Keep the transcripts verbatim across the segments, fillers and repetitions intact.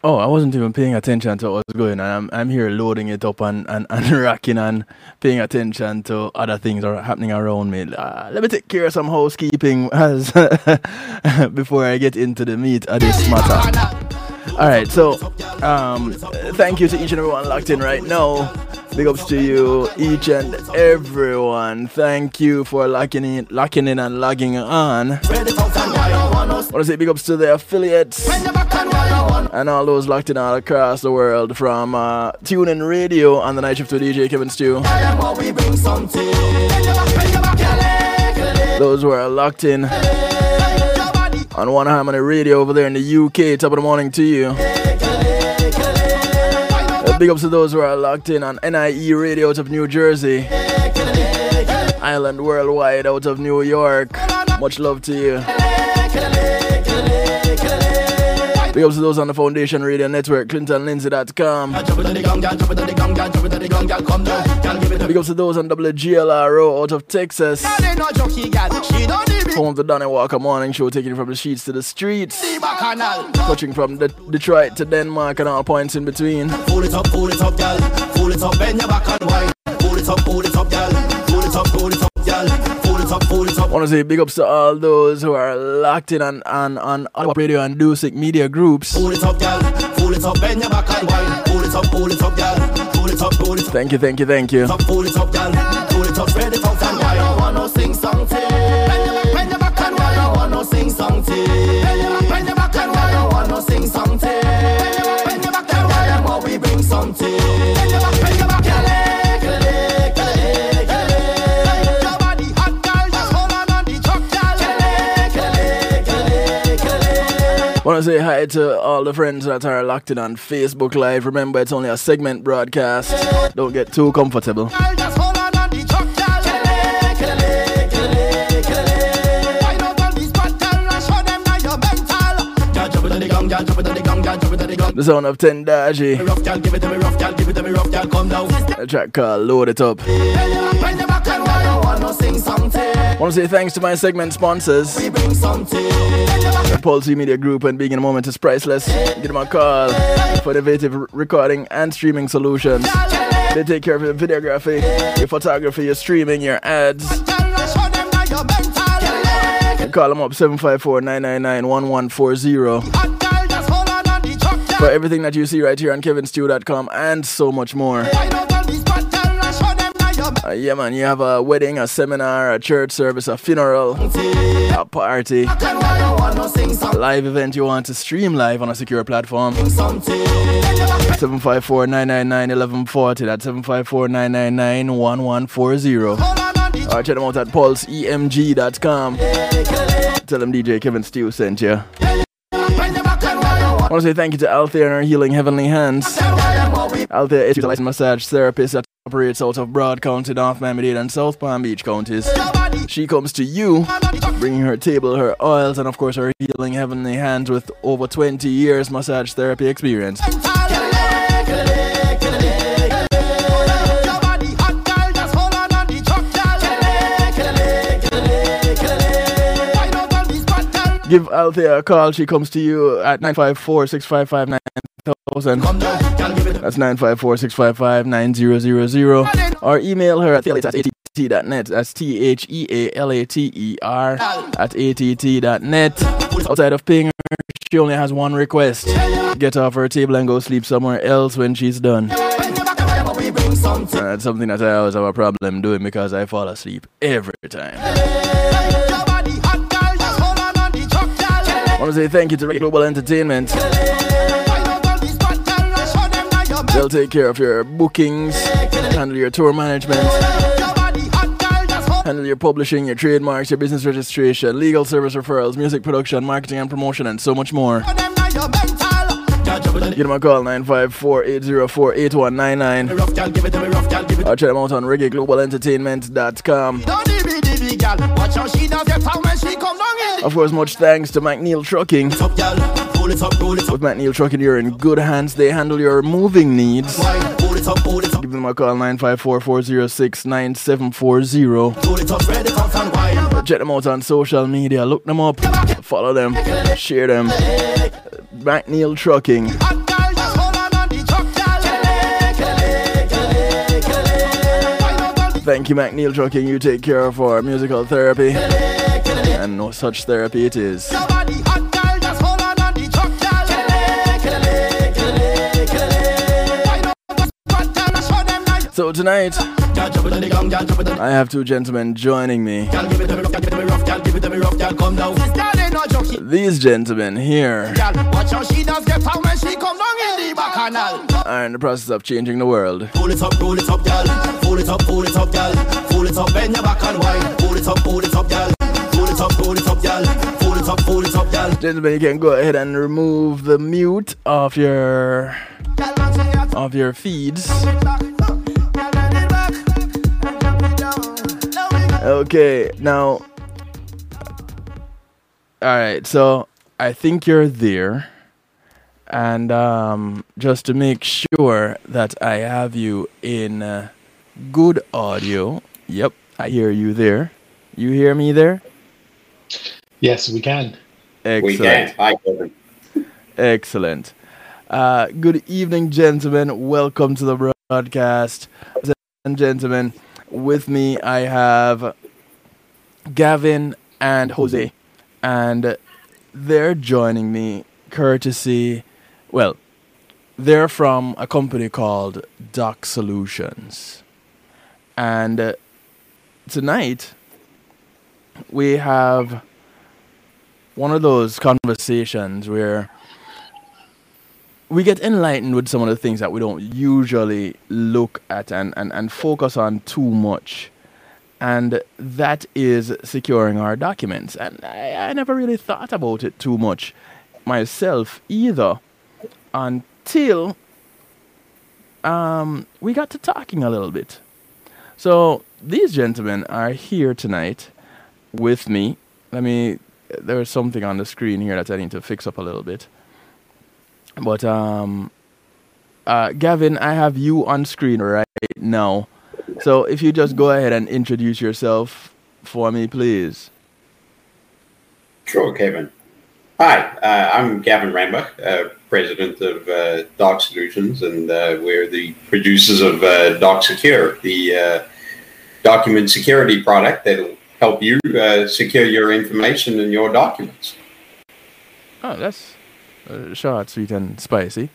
Oh, I wasn't even paying attention to what was going on. I'm, I'm here loading it up and, and, and rocking and paying attention to other things that are happening around me. Uh, let me take care of some housekeeping as before I get into the meat of this matter. All right, so um, thank you to each and everyone locked in right now. Big ups to you, each and everyone. Thank you for locking in, locking in and logging on. I want to say big ups to the affiliates and all those locked in all across the world, from uh, TuneIn Radio on the night shift with D J Kevin Stew. Those who are locked in on One Harmony Radio over there in the U K, top of the morning to you. Uh, big ups to those who are locked in on N I E Radio out of New Jersey. Island Worldwide out of New York. Much love to you. Big ups to those on the Foundation Radio Network, Clinton Lindsay dot com. Big ups to those on W G L R O out of Texas. Home to Donnie Walker Morning Show, taking it from the sheets to the streets. Touching from the Detroit to Denmark and all points in between. Pull it up, pull it up, girl. Pull it up, bend your back and wine. Pull it up, pull it up, girl. Pull it up, pull it up, girl. I want to say big ups to all those who are locked in on on on our radio and Dusik media groups. Pull it up, girl. Pull it up, bend your back and wine. Pull it up, pull it up, girl. Pull it up, pull it up. Thank you, thank you, thank you. Pull it up, girl. Pull it up, spread it out and wine. I want to sing something. Bend your back, bend your back and wine. I want to sing something. Bend your back, bend your back and wine. I want to sing something. Bend your back, bend your back and wine. And what we bring something. Bend your back, bend your back, girl. Want to say hi to all the friends that are locked in on Facebook Live. Remember, it's only a segment broadcast. Don't get too comfortable. The sound of Tendaji. A track called Load It Up. Want to say thanks to my segment sponsors. The Pulse Media Group and Being in a Moment is Priceless. Give them a call for innovative recording and streaming solutions. They take care of your videography, your photography, your streaming, your ads. Call them up seven five four, nine nine nine, one one four zero for everything that you see right here on Kevin Stew dot com and so much more. Uh, yeah, man, you have a wedding, a seminar, a church service, a funeral, a party, a live event you want to stream live on a secure platform. seven five four, nine nine nine, one one four zero. That's seven five four, nine nine nine, one one four zero. Or check them out at pulse e m g dot com. Tell them D J Kevin Stew sent you. I want to say thank you to Althea and her Healing Heavenly Hands. Althea is a licensed massage therapist that operates out of Broad County, North Miami-Dade and South Palm Beach counties. She comes to you, bringing her table, her oils, and of course her Healing Heavenly Hands with over twenty years massage therapy experience. Give Althea a call. She comes to you at nine five four, six five five, nine thousand. That's nine five four, six five five, nine zero zero zero. Or email her at at A T T dot net. That's T H E A L A T E R at A T T dot net. Outside of paying her, she only has one request. Get off her table and go sleep somewhere else when she's done. Uh, that's something that I always have a problem doing because I fall asleep every time. I want to say thank you to Global Entertainment. They'll take care of your bookings, handle your tour management, handle your publishing, your trademarks, your business registration, legal service referrals, music production, marketing and promotion, and so much more. Give them a call, nine five four, eight zero four, eight one nine nine. Or check them out on reggae global entertainment dot com. Of course, much thanks to McNeil Trucking. With McNeil Trucking, you're in good hands. They handle your moving needs. Give them a call, nine five four, four zero six, nine seven four zero. Check them out on social media. Look them up. Follow them. Share them. McNeil Trucking. Thank you, McNeil Trucking. You take care of our musical therapy. And no such therapy it is. So tonight, I have two gentlemen joining me. These gentlemen here are in the process of changing the world. Pull it up, pull it up, girl. Pull it up, pull it up, girl. Pull it up, bend your back and wine. Pull it up, pull it up, girl. Pull it up, pull it up, girl. Pull it up, pull it up, girl. Gentlemen, you can go ahead and remove the mute of your of your feeds. Okay, now, all right, so I think you're there, and um, just to make sure that I have you in uh, good audio, yep, I hear you there. You hear me there? Yes, we can. Excellent. We can. Hi, Kevin. Excellent. Uh, good evening, gentlemen. Welcome to the broadcast. Ladies and gentlemen, with me I have Gavin and Jose, and they're joining me courtesy, well, they're from a company called Doc Solutions. And uh, tonight we have one of those conversations where we get enlightened with some of the things that we don't usually look at and, and, and focus on too much. And that is securing our documents. And I, I never really thought about it too much myself either until um, we got to talking a little bit. So these gentlemen are here tonight with me. Let me, there's something on the screen here that I need to fix up a little bit. But, um, uh, Gavin, I have you on screen right now. So if you just go ahead and introduce yourself for me, please. Sure, Kevin. Hi, uh, I'm Gavin Rambach, uh, president of uh, Doc Solutions, and uh, we're the producers of uh, Doc Secure, the uh, document security product that'll help you uh, secure your information and your documents. Oh, that's uh, short, sweet, and spicy.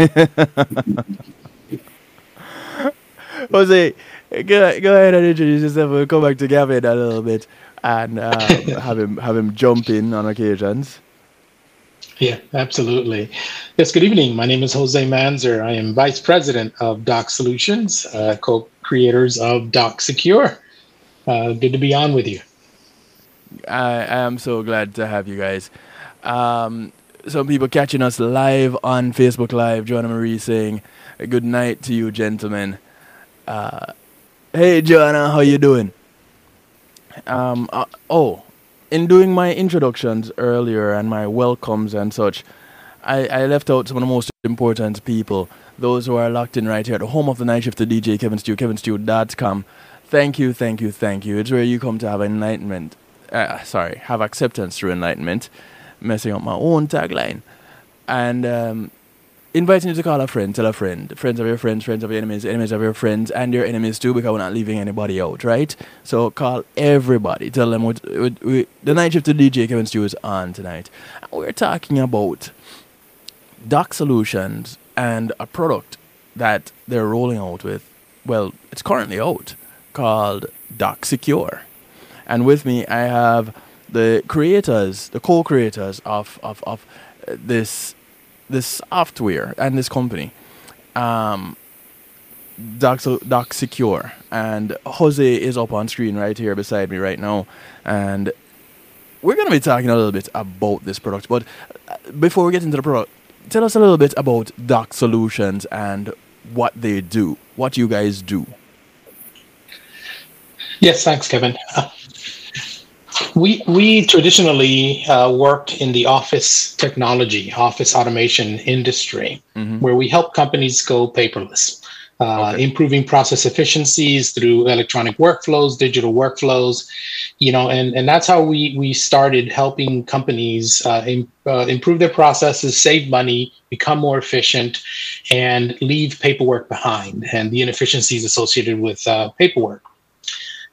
Jose, go, go ahead and introduce yourself. We'll come back to Gavin a little bit and uh, have him have him jump in on occasions. Yeah, absolutely. Yes, good evening. My name is Jose Manzer. I am Vice President of Doc Solutions, uh, co-creators of Doc Secure. Uh, good to be on with you. I am so glad to have you guys. Um, some people catching us live on Facebook Live. Joanna Marie saying, good night to you, gentlemen. Uh, hey, Joanna, how you doing? Um, uh, oh, in doing my introductions earlier and my welcomes and such, I, I left out some of the most important people, those who are locked in right here at the home of the night shift, the D J, Kevin Stew, kevin stew dot com. Thank you, thank you, thank you. It's where you come to have enlightenment. Uh, sorry, have acceptance through enlightenment. Messing up my own tagline. And um, inviting you to call a friend, tell a friend. Friends of your friends, friends of your enemies, enemies of your friends, and your enemies too, because we're not leaving anybody out, right? So call everybody. Tell them what, what, what, the night shift to D J Kevin Stew is on tonight. And we're talking about Doc Solutions and a product that they're rolling out with. Well, it's currently out, called Doc Secure. And with me, I have the creators, the co-creators of, of, of this this software and this company, um, Doc, Doc Secure. And Jose is up on screen right here beside me right now. And we're going to be talking a little bit about this product. But before we get into the product, tell us a little bit about Doc Solutions and what they do, what you guys do. Yes, thanks, Kevin. Uh, we we traditionally uh, worked in the office technology, office automation industry, mm-hmm. where we help companies go paperless, uh, okay. improving process efficiencies through electronic workflows, digital workflows, you know, and, and that's how we we started helping companies uh, in, uh, improve their processes, save money, become more efficient, and leave paperwork behind and the inefficiencies associated with uh, paperwork.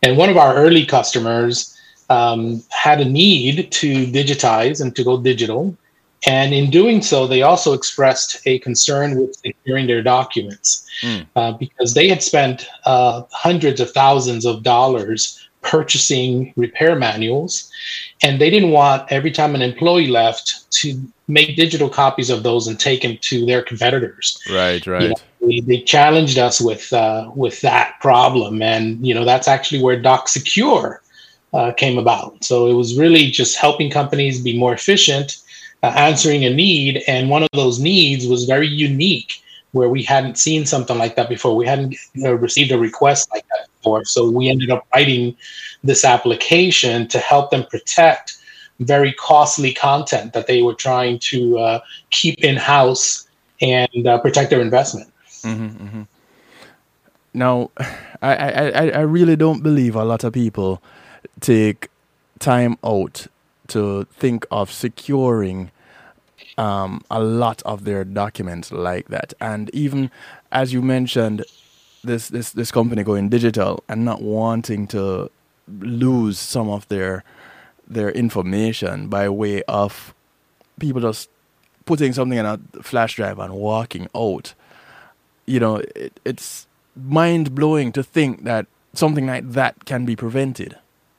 And one of our early customers um, had a need to digitize and to go digital. And in doing so, they also expressed a concern with securing their documents mm. uh, because they had spent uh, hundreds of thousands of dollars purchasing repair manuals. And they didn't want every time an employee left to make digital copies of those and take them to their competitors. Right, right. You know, they, they challenged us with uh, with that problem. And, you know, that's actually where DocSecure uh, came about. So it was really just helping companies be more efficient, Uh, answering a need, and one of those needs was very unique, where we hadn't seen something like that before. We hadn't you know, received a request like that before, so we ended up writing this application to help them protect very costly content that they were trying to uh, keep in-house and uh, protect their investment. Mm-hmm, mm-hmm. Now, I, I, I really don't believe a lot of people take time out to think of securing um, a lot of their documents like that. And even as you mentioned, this, this, this company going digital and not wanting to lose some of their their information by way of people just putting something in a flash drive and walking out. You know, it, it's mind-blowing to think that something like that can be prevented.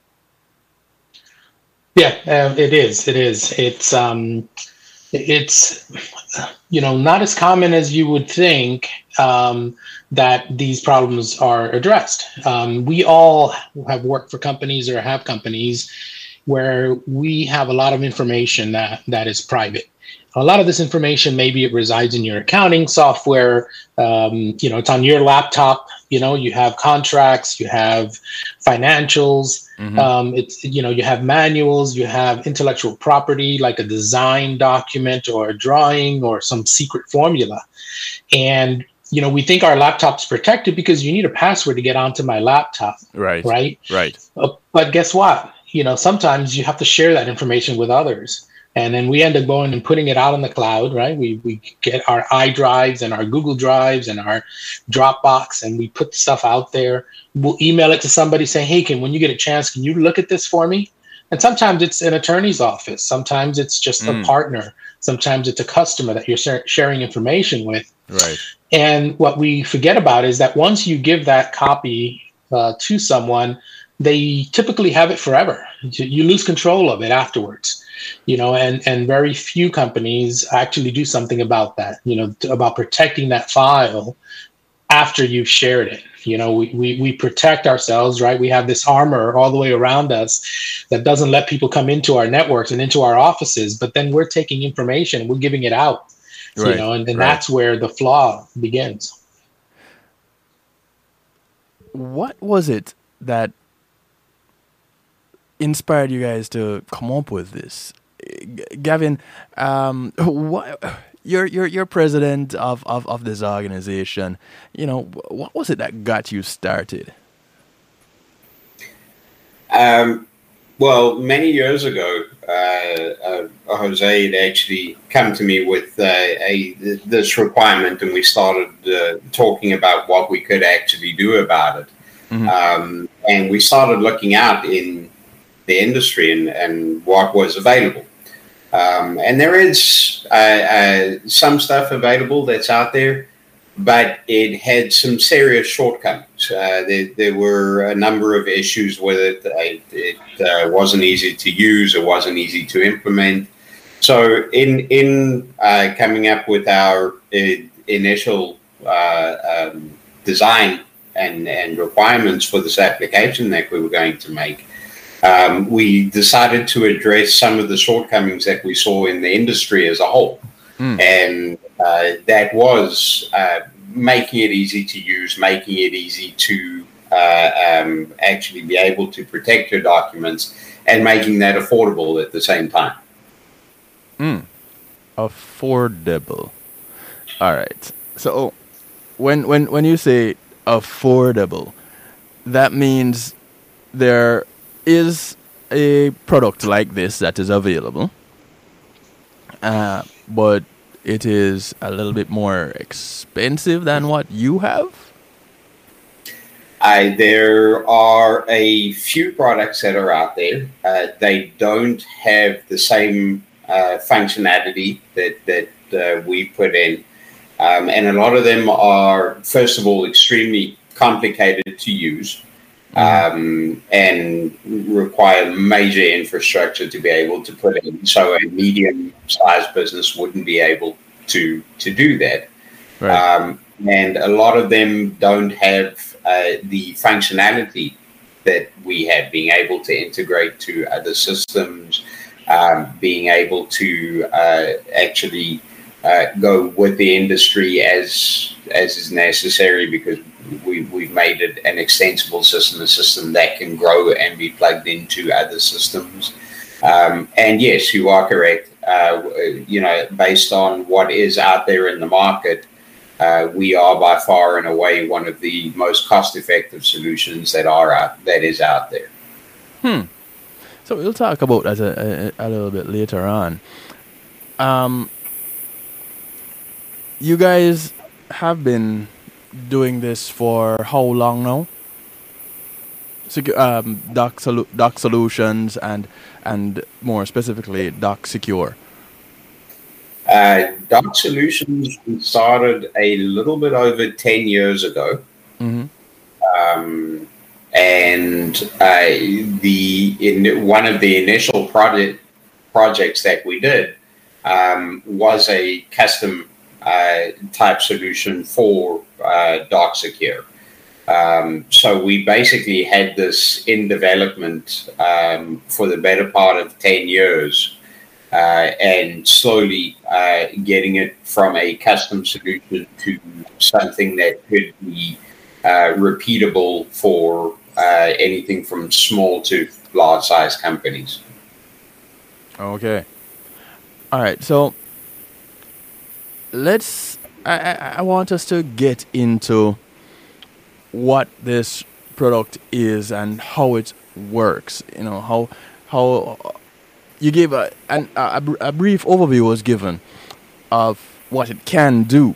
Yeah, uh, it is. It is. It's um, it's you know not as common as you would think um, that these problems are addressed. Um, we all have worked for companies or have companies where we have a lot of information that that is private. A lot of this information, maybe it resides in your accounting software. Um, you know, it's on your laptop. You know, you have contracts, you have financials. Mm-hmm. Um, it's, you know, you have manuals, you have intellectual property, like a design document or a drawing or some secret formula. And, you know, we think our laptop's protected because you need a password to get onto my laptop. Right. Right. Right. Uh, but guess what? You know, sometimes you have to share that information with others. And then we end up going and putting it out on the cloud, right? We we get our iDrives and our Google Drives and our Dropbox, and we put stuff out there. We'll email it to somebody saying, hey, can when you get a chance, can you look at this for me? And sometimes it's an attorney's office. Sometimes it's just mm. a partner. Sometimes it's a customer that you're sharing information with. Right. And what we forget about is that once you give that copy uh, to someone, they typically have it forever. You lose control of it afterwards, you know, and, and very few companies actually do something about that, you know, about protecting that file after you've shared it. You know, we, we, we protect ourselves, right? We have this armor all the way around us that doesn't let people come into our networks and into our offices, but then we're taking information, we're giving it out, right, you know, and, and right. that's where the flaw begins. What was it that inspired you guys to come up with this? Gavin, um, what, you're you're you're president of, of, of this organization. You know, what was it that got you started? Um, well, many years ago, uh, uh, Jose had actually come to me with uh, a this requirement, and we started uh, talking about what we could actually do about it. Mm-hmm. Um, and we started looking out in the industry and, and what was available. Um, and there is uh, uh, some stuff available that's out there, but it had some serious shortcomings. Uh, there, there were a number of issues with it. It, it uh, wasn't easy to use. It wasn't easy to implement. So in in uh, coming up with our uh, initial uh, um, design and, and requirements for this application that we were going to make, Um, we decided to address some of the shortcomings that we saw in the industry as a whole. Mm. And uh, that was uh, making it easy to use, making it easy to uh, um, actually be able to protect your documents, and making that affordable at the same time. Mm. Affordable. All right. So when when when you say affordable, that means there is a product like this that is available, uh, but it is a little bit more expensive than what you have? Uh, there are a few products that are out there. Uh, they don't have the same uh, functionality that, that uh, we put in. Um, and a lot of them are, first of all, extremely complicated to use um, and require major infrastructure to be able to put in. So a medium-sized business wouldn't be able to, to do that. Right. Um, and a lot of them don't have uh, the functionality that we have, being able to integrate to other systems, um, being able to uh, actually uh, go with the industry as as is necessary, because we, we've made it an extensible system, a system that can grow and be plugged into other systems. Um, and yes, you are correct. Uh, you know, based on what is out there in the market, Uh, we are by far and away one of the most cost-effective solutions that are out, that is out there. Hmm. So we'll talk about that a, a, a little bit later on. Um, you guys have been doing this for how long now? Secu- um, Doc, Solu- Doc Solutions and and more specifically Doc Secure. Uh, Doc Solutions started a little bit over ten years ago. Mm-hmm. Um, and uh, the in one of the initial project projects that we did um, was a custom uh, type solution for uh, Doc Secure. Um, so we basically had this in development um, for the better part of ten years. Uh, and slowly uh, getting it from a custom solution to something that could be uh, repeatable for uh, anything from small to large-sized companies. Okay. All right. So let's. I, I I want us to get into what this product is and how it works. You know how how. You gave a, an, a a brief overview was given of what it can do,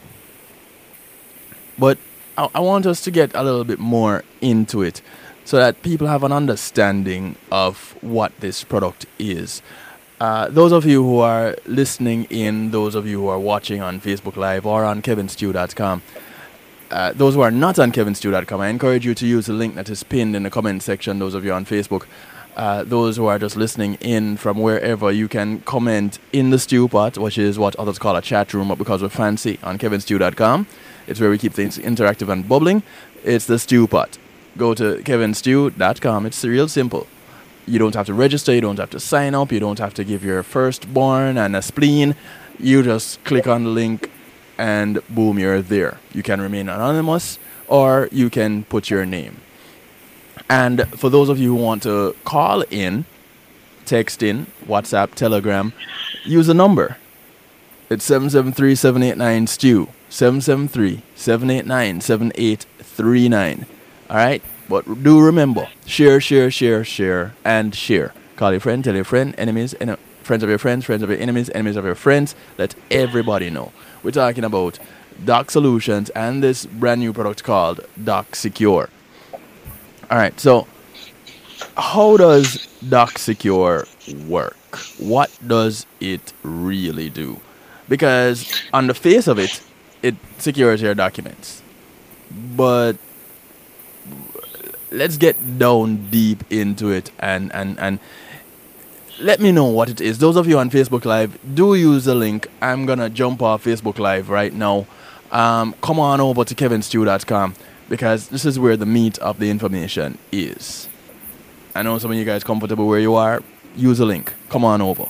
but I, I want us to get a little bit more into it so that people have an understanding of what this product is. Uh, those of you who are listening in, those of you who are watching on Facebook Live or on kevin stew dot com, uh, those who are not on kevin stew dot com, I encourage you to use the link that is pinned in the comment section, those of you on Facebook. Uh, those who are just listening in from wherever, you can comment in the stew pot, which is what others call a chat room, but because we're fancy, on kevin stew dot com. It's where we keep things interactive and bubbling. It's the stew pot. Go to kevin stew dot com. It's real simple. You don't have to register. You don't have to sign up. You don't have to give your firstborn and a spleen. You just click on the link and boom, you're there. You can remain anonymous or you can put your name. And for those of you who want to call in, text in, WhatsApp, Telegram, use a number. It's seven seven three, seven eight nine, S T E W. seven seven three, seven eight nine, seven eight three nine. All right? But do remember, share, share, share, share, and share. Call your friend, tell your friend, enemies, en- friends of your friends, friends of your enemies, enemies of your friends. Let everybody know. We're talking about Doc Solutions and this brand new product called Doc Secure. All right, so how does Doc Secure work? What does it really do? Because on the face of it, it secures your documents. But let's get down deep into it and, and, and let me know what it is. Those of you on Facebook Live, do use the link. I'm going to jump off Facebook Live right now. Um, come on over to kevin stew dot com. Because this is where the meat of the information is. I know some of you guys comfortable where you are. Use a link. Come on over.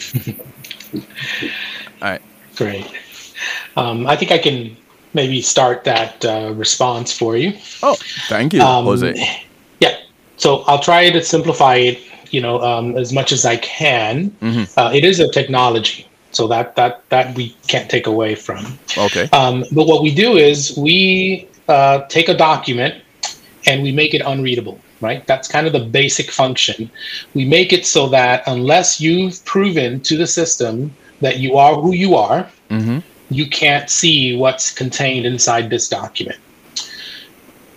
All right. Great. Um, I think I can maybe start that uh, response for you. Oh, thank you, um, Jose. Yeah. So I'll try to simplify it, you know, um, as much as I can. Mm-hmm. Uh, it is a technology. So that, that, that we can't take away from. Okay. Um, but what we do is we... Uh, take a document and we make it unreadable, right? That's kind of the basic function. We make it so that unless you've proven to the system that you are who you are, mm-hmm. you can't see what's contained inside this document.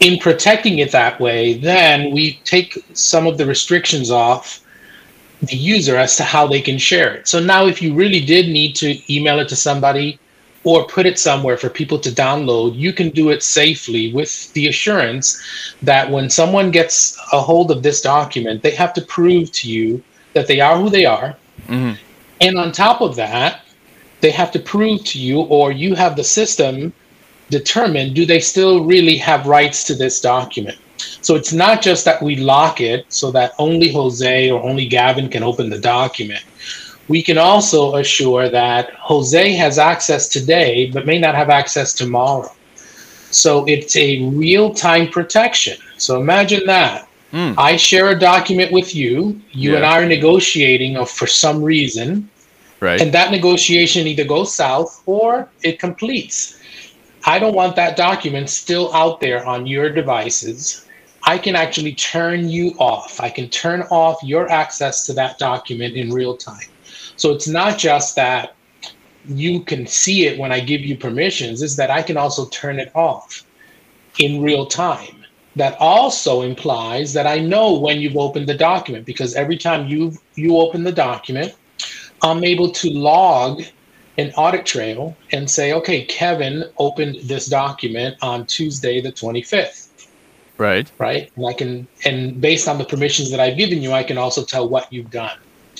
in protecting it that way, then we take some of the restrictions off the user as to how they can share it. So now if you really did need to email it to somebody or put it somewhere for people to download, you can do it safely with the assurance that when someone gets a hold of this document, they have to prove to you that they are who they are. Mm-hmm. And on top of that, they have to prove to you, or you have the system determine, do they still really have rights to this document? So it's not just that we lock it so that only Jose or only Gavin can open the document. We can also assure that Jose has access today, but may not have access tomorrow. So it's a real-time protection. So imagine that. Mm. I share a document with you. You yeah. and I are negotiating for some reason. Right. And that negotiation either goes south or it completes. I don't want that document still out there on your devices. I can actually turn you off. I can turn off your access to that document in real time. So it's not just that you can see it when I give you permissions, it's that I can also turn it off in real time. That also implies that I know when you've opened the document, because every time you you open the document, I'm able to log an audit trail and say, okay, Kevin opened this document on Tuesday the twenty-fifth. Right. Right. And I can, and based on the permissions that I've given you, I can also tell what you've done.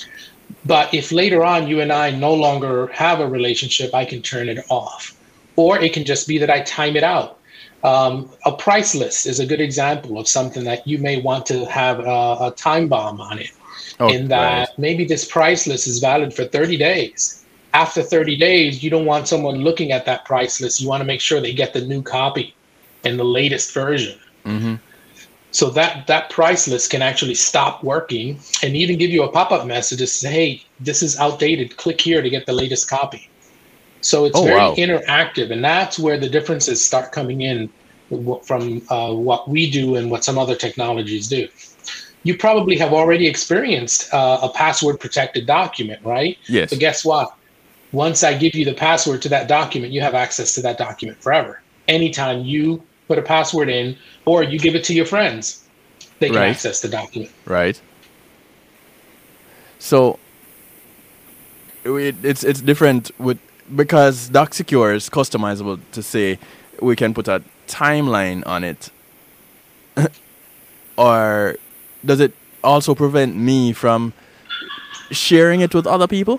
But if later on you and I no longer have a relationship, I can turn it off. Or it can just be that I time it out. Um, a price list is a good example of something that you may want to have a, a time bomb on it. Oh, in that right. maybe this price list is valid for thirty days. After thirty days, you don't want someone looking at that price list. You want to make sure they get the new copy and the latest version. Mm-hmm. So that, that price list can actually stop working and even give you a pop-up message to say, hey, this is outdated. Click here to get the latest copy. So it's oh, very wow. interactive. And that's where the differences start coming in from uh, what we do and what some other technologies do. You probably have already experienced uh, a password-protected document, right? Yes. But guess what? Once I give you the password to that document, you have access to that document forever. Anytime you put a password in, or you give it to your friends, they can right. access the document. Right. So it, it's it's different with because DocSecure is customizable to say we can put a timeline on it, or does it also prevent me from sharing it with other people?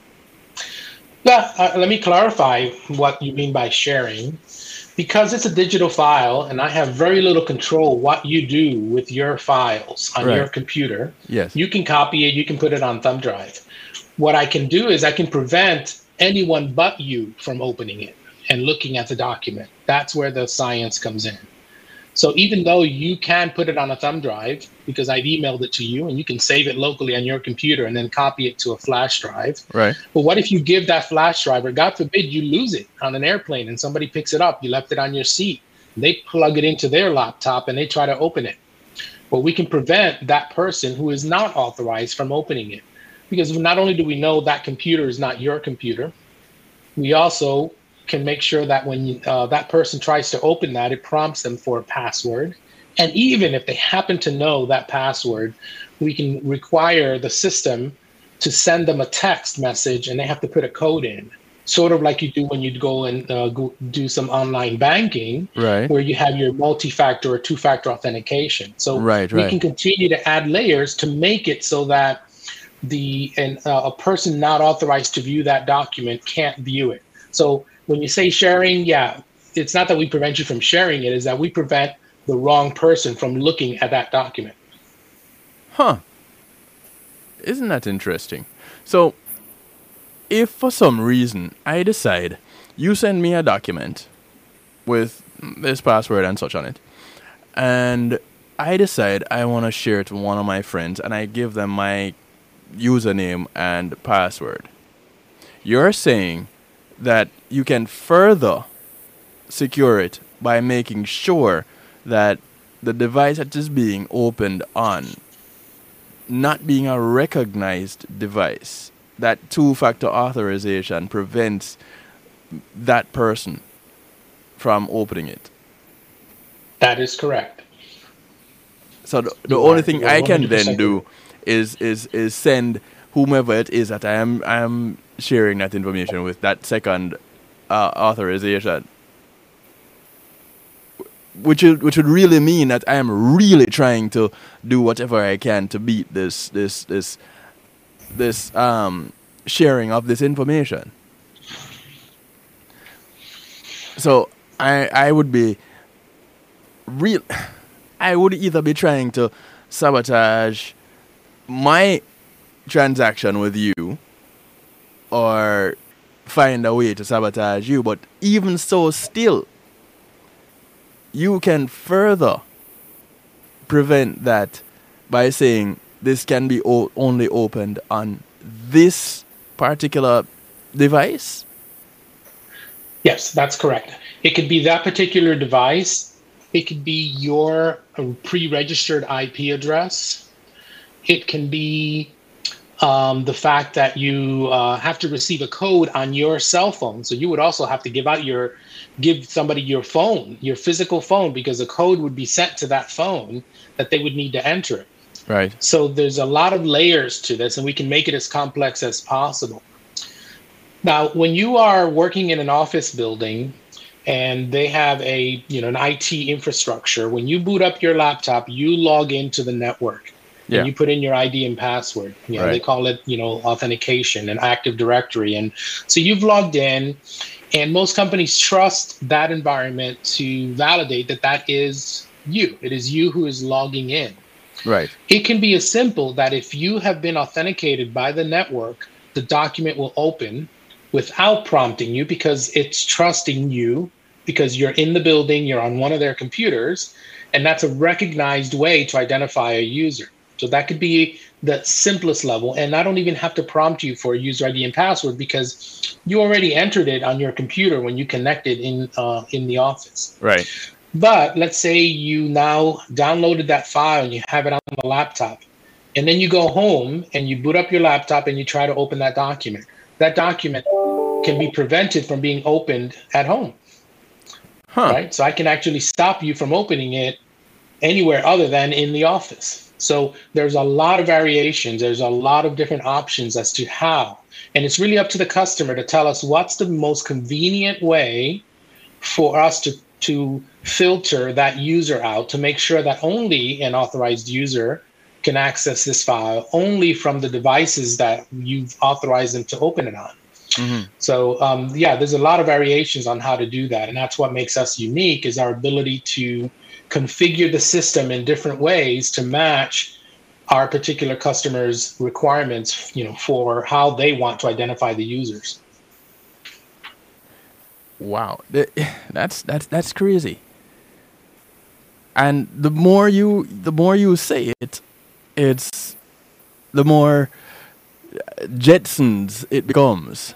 Yeah, uh, let me clarify what you mean by sharing. Because it's a digital file and I have very little control what you do with your files on right. your computer. Yes. You can copy it, you can put it on thumb drive. What I can do is I can prevent anyone but you from opening it and looking at the document. That's where the science comes in. So even though you can put it on a thumb drive, because I've emailed it to you and you can save it locally on your computer and then copy it to a flash drive. Right. But what if you give that flash drive, or God forbid you lose it on an airplane and somebody picks it up, you left it on your seat, they plug it into their laptop and they try to open it. Well, we can prevent that person who is not authorized from opening it. Because not only do we know that computer is not your computer, we also can make sure that when uh, that person tries to open that, it prompts them for a password. And even if they happen to know that password, we can require the system to send them a text message and they have to put a code in, sort of like you do when you go and uh, go do some online banking, right, where you have your multi-factor or two-factor authentication. So right, we right. can continue to add layers to make it so that the and uh, a person not authorized to view that document can't view it. So when you say sharing, yeah, it's not that we prevent you from sharing it, is that we prevent the wrong person from looking at that document. Huh. Isn't that interesting? So if for some reason I decide you send me a document with this password and such on it, and I decide I want to share it to one of my friends and I give them my username and password, you're saying that you can further secure it by making sure that the device that is being opened on not being a recognized device, that two-factor authorization prevents that person from opening it. That is correct. So the, the only thing I can then do is is is send whomever it is that I am I am sharing that information with that second uh, authorization, which would, which would really mean that I am really trying to do whatever I can to beat this this this this um sharing of this information. So I I would be real. I would either be trying to sabotage my transaction with you or find a way to sabotage you. But even so, still, you can further prevent that by saying this can be o- only opened on this particular device. Yes, that's correct. It could be that particular device. It could be your pre-registered I P address. It can be um, the fact that you uh, have to receive a code on your cell phone. So you would also have to give out your, give somebody your phone, your physical phone, because a code would be sent to that phone that they would need to enter. Right. So there's a lot of layers to this, and we can make it as complex as possible. Now, when you are working in an office building, and they have a, you know, an I T infrastructure. When you boot up your laptop, you log into the network. Yeah. And you put in your I D and password. You know, right. They call it, you know, authentication and Active Directory. And so you've logged in, and most companies trust that environment to validate that that is you. It is you who is logging in. Right. It can be as simple that if you have been authenticated by the network, the document will open without prompting you because it's trusting you. Because you're in the building, you're on one of their computers, and that's a recognized way to identify a user. So that could be the simplest level, and I don't even have to prompt you for a user I D and password because you already entered it on your computer when you connected in uh, in the office. Right. But let's say you now downloaded that file and you have it on the laptop, and then you go home and you boot up your laptop and you try to open that document. That document can be prevented from being opened at home. Huh. Right. So I can actually stop you from opening it anywhere other than in the office. So there's a lot of variations. There's a lot of different options as to how. And it's really up to the customer to tell us what's the most convenient way for us to, to filter that user out to make sure that only an authorized user can access this file only from the devices that you've authorized them to open it on. Mm-hmm. So, um, yeah, there's a lot of variations on how to do that. And that's what makes us unique is our ability to configure the system in different ways to match our particular customers' requirements, you know, for how they want to identify the users. Wow. That's, that's, that's crazy. And the more you, the more you say it, it's the more Jetsons it becomes.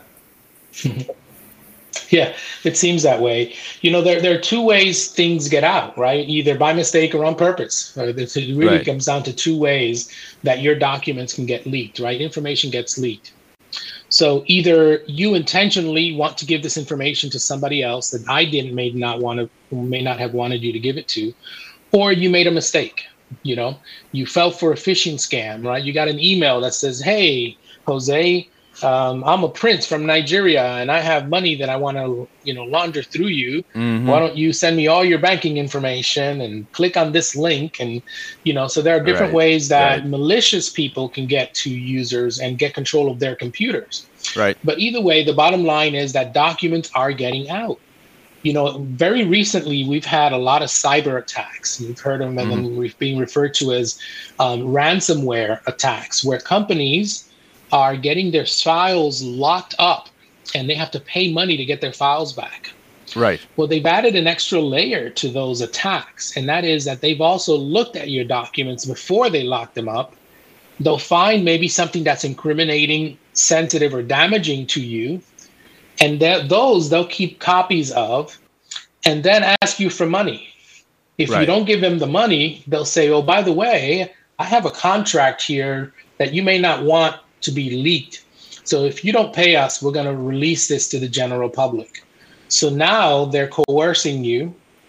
Yeah, it seems that way. You know, there there are two ways things get out, right? Either by mistake or on purpose. It really right. comes down to two ways that your documents can get leaked, right? Information gets leaked. So either you intentionally want to give this information to somebody else that I didn't may not want to, may not have wanted you to give it to, or you made a mistake. You know, you fell for a phishing scam, right? You got an email that says, "Hey, Jose, um, I'm a prince from Nigeria and I have money that I want to, you know, launder through you. Mm-hmm. Why don't you send me all your banking information and click on this link?" And, you know, so there are different right. ways that right. malicious people can get to users and get control of their computers. Right. But either way, the bottom line is that documents are getting out. You know, very recently, we've had a lot of cyber attacks. You've heard of them mm-hmm. being referred to as um, ransomware attacks, where companies are getting their files locked up and they have to pay money to get their files back. Right. Well, they've added an extra layer to those attacks, and that is that they've also looked at your documents before they lock them up. They'll find maybe something that's incriminating, sensitive, or damaging to you, and that those they'll keep copies of and then ask you for money. If right. you don't give them the money, they'll say, "Oh, by the way, I have a contract here that you may not want to be leaked. So if you don't pay us, we're going to release this to the general public." So now they're coercing you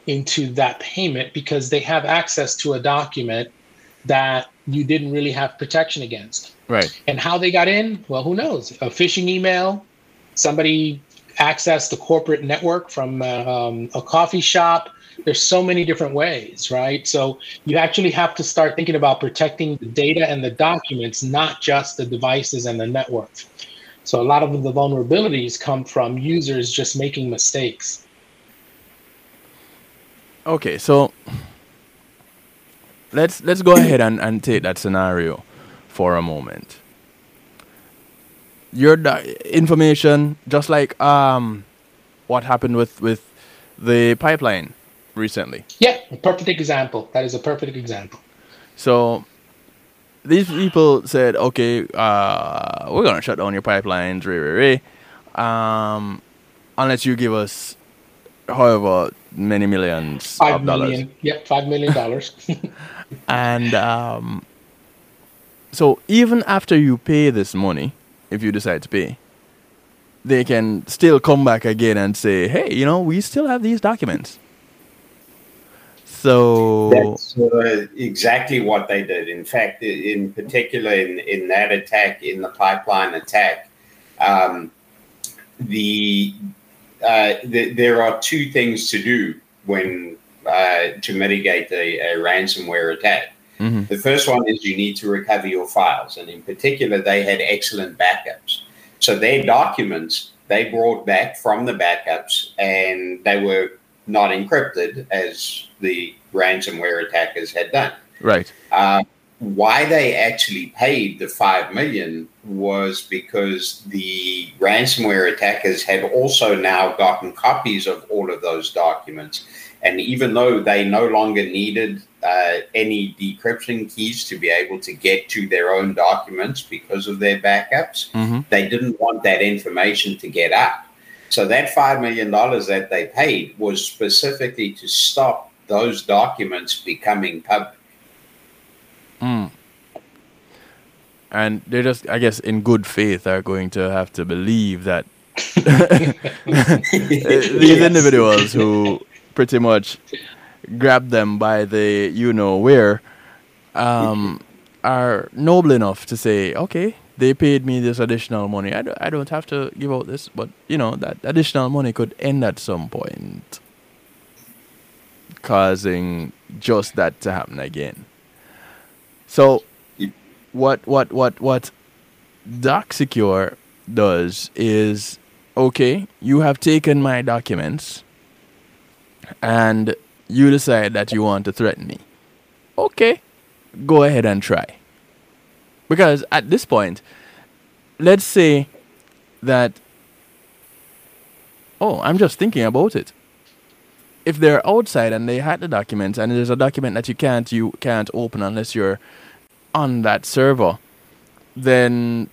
into that payment because they have access to a document that you didn't really have protection against. Right. And how they got in, well, who knows? A phishing email, somebody accessed the corporate network from uh, um, a coffee shop. There's so many different ways, right? So you actually have to start thinking about protecting the data and the documents, not just the devices and the network. So a lot of the vulnerabilities come from users just making mistakes. Okay, so let's let's go ahead and, and take that scenario for a moment. Your do- information, just like um, what happened with, with the pipeline recently. Yeah, a perfect example. That is a perfect example. So these people said, okay, uh, we're going to shut down your pipelines, rah, rah, rah, um, unless you give us however many millions Five of dollars. million. Yep, five million dollars. And um, so even after you pay this money, if you decide to pay, they can still come back again and say, hey, you know, we still have these documents. So that's uh, exactly what they did. In fact, in particular, in, in that attack, in the pipeline attack, um, the, uh, the there are two things to do when uh, to mitigate a, a ransomware attack. Mm-hmm. The first one is you need to recover your files, and in particular, they had excellent backups. So their documents they brought back from the backups, and they were not encrypted as the ransomware attackers had done. Right. Uh, why they actually paid the five million was because the ransomware attackers had also now gotten copies of all of those documents. And even though they no longer needed uh, any decryption keys to be able to get to their own documents because of their backups, mm-hmm. they didn't want that information to get out. So that five million dollars that they paid was specifically to stop those documents becoming public. Mm. And they just, I guess, in good faith, are going to have to believe that these Yes. individuals who pretty much grab them by the you-know-where um, are noble enough to say, okay, they paid me this additional money. I don't, I don't have to give out this, but, you know, that additional money could end at some point, causing just that to happen again. So what what what what DocSecure does is, okay, you have taken my documents and you decide that you want to threaten me. Okay, go ahead and try. Because at this point, let's say that, oh, I'm just thinking about it. If they're outside and they had the documents and there's a document that you can't you can't open unless you're on that server, then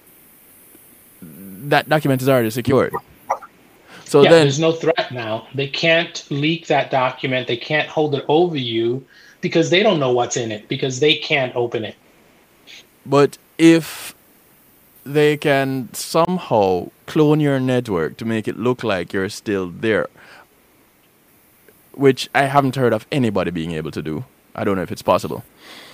that document is already secured. So yeah, then there's no threat now. They can't leak that document. They can't hold it over you because they don't know what's in it because they can't open it. But if they can somehow clone your network to make it look like you're still there, which I haven't heard of anybody being able to do. I don't know if it's possible.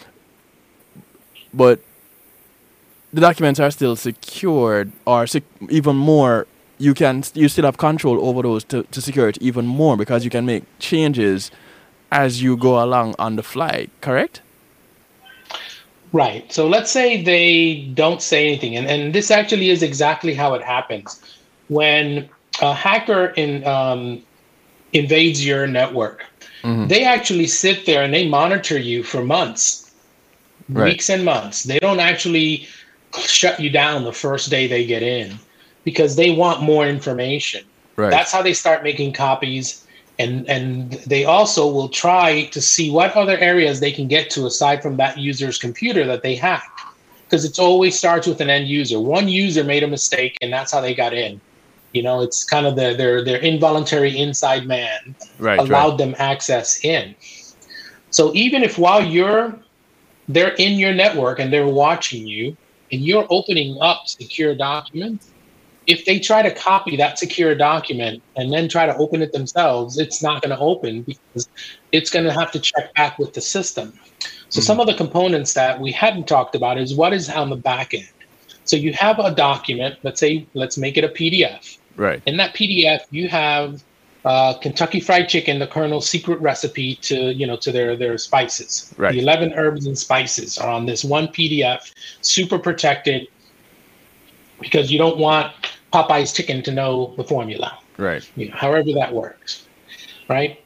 But the documents are still secured, or sec- even more, you can you still have control over those to, to secure it even more because you can make changes as you go along on the fly, correct? Right. So let's say they don't say anything. And, and this actually is exactly how it happens. When a hacker in, um, invades your network, mm-hmm. they actually sit there and they monitor you for months, right. weeks and months. They don't actually shut you down the first day they get in because they want more information. Right. That's how they start making copies. And and they also will try to see what other areas they can get to aside from that user's computer that they hack. Because it always starts with an end user. One user made a mistake, and that's how they got in. You know, it's kind of the, their their involuntary inside man right, allowed right. them access in. So even if while you're they're in your network and they're watching you, and you're opening up secure documents, if they try to copy that secure document and then try to open it themselves, it's not going to open because it's going to have to check back with the system. So mm-hmm. some of the components that we hadn't talked about is what is on the back end. So you have a document, let's say, let's make it a P D F. Right. In that P D F, you have uh, Kentucky Fried Chicken, the Colonel's secret recipe to, you know, to their, their spices. Right. The eleven herbs and spices are on this one P D F, super protected, because you don't want Popeye's chicken to know the formula. Right. You know, however that works. Right.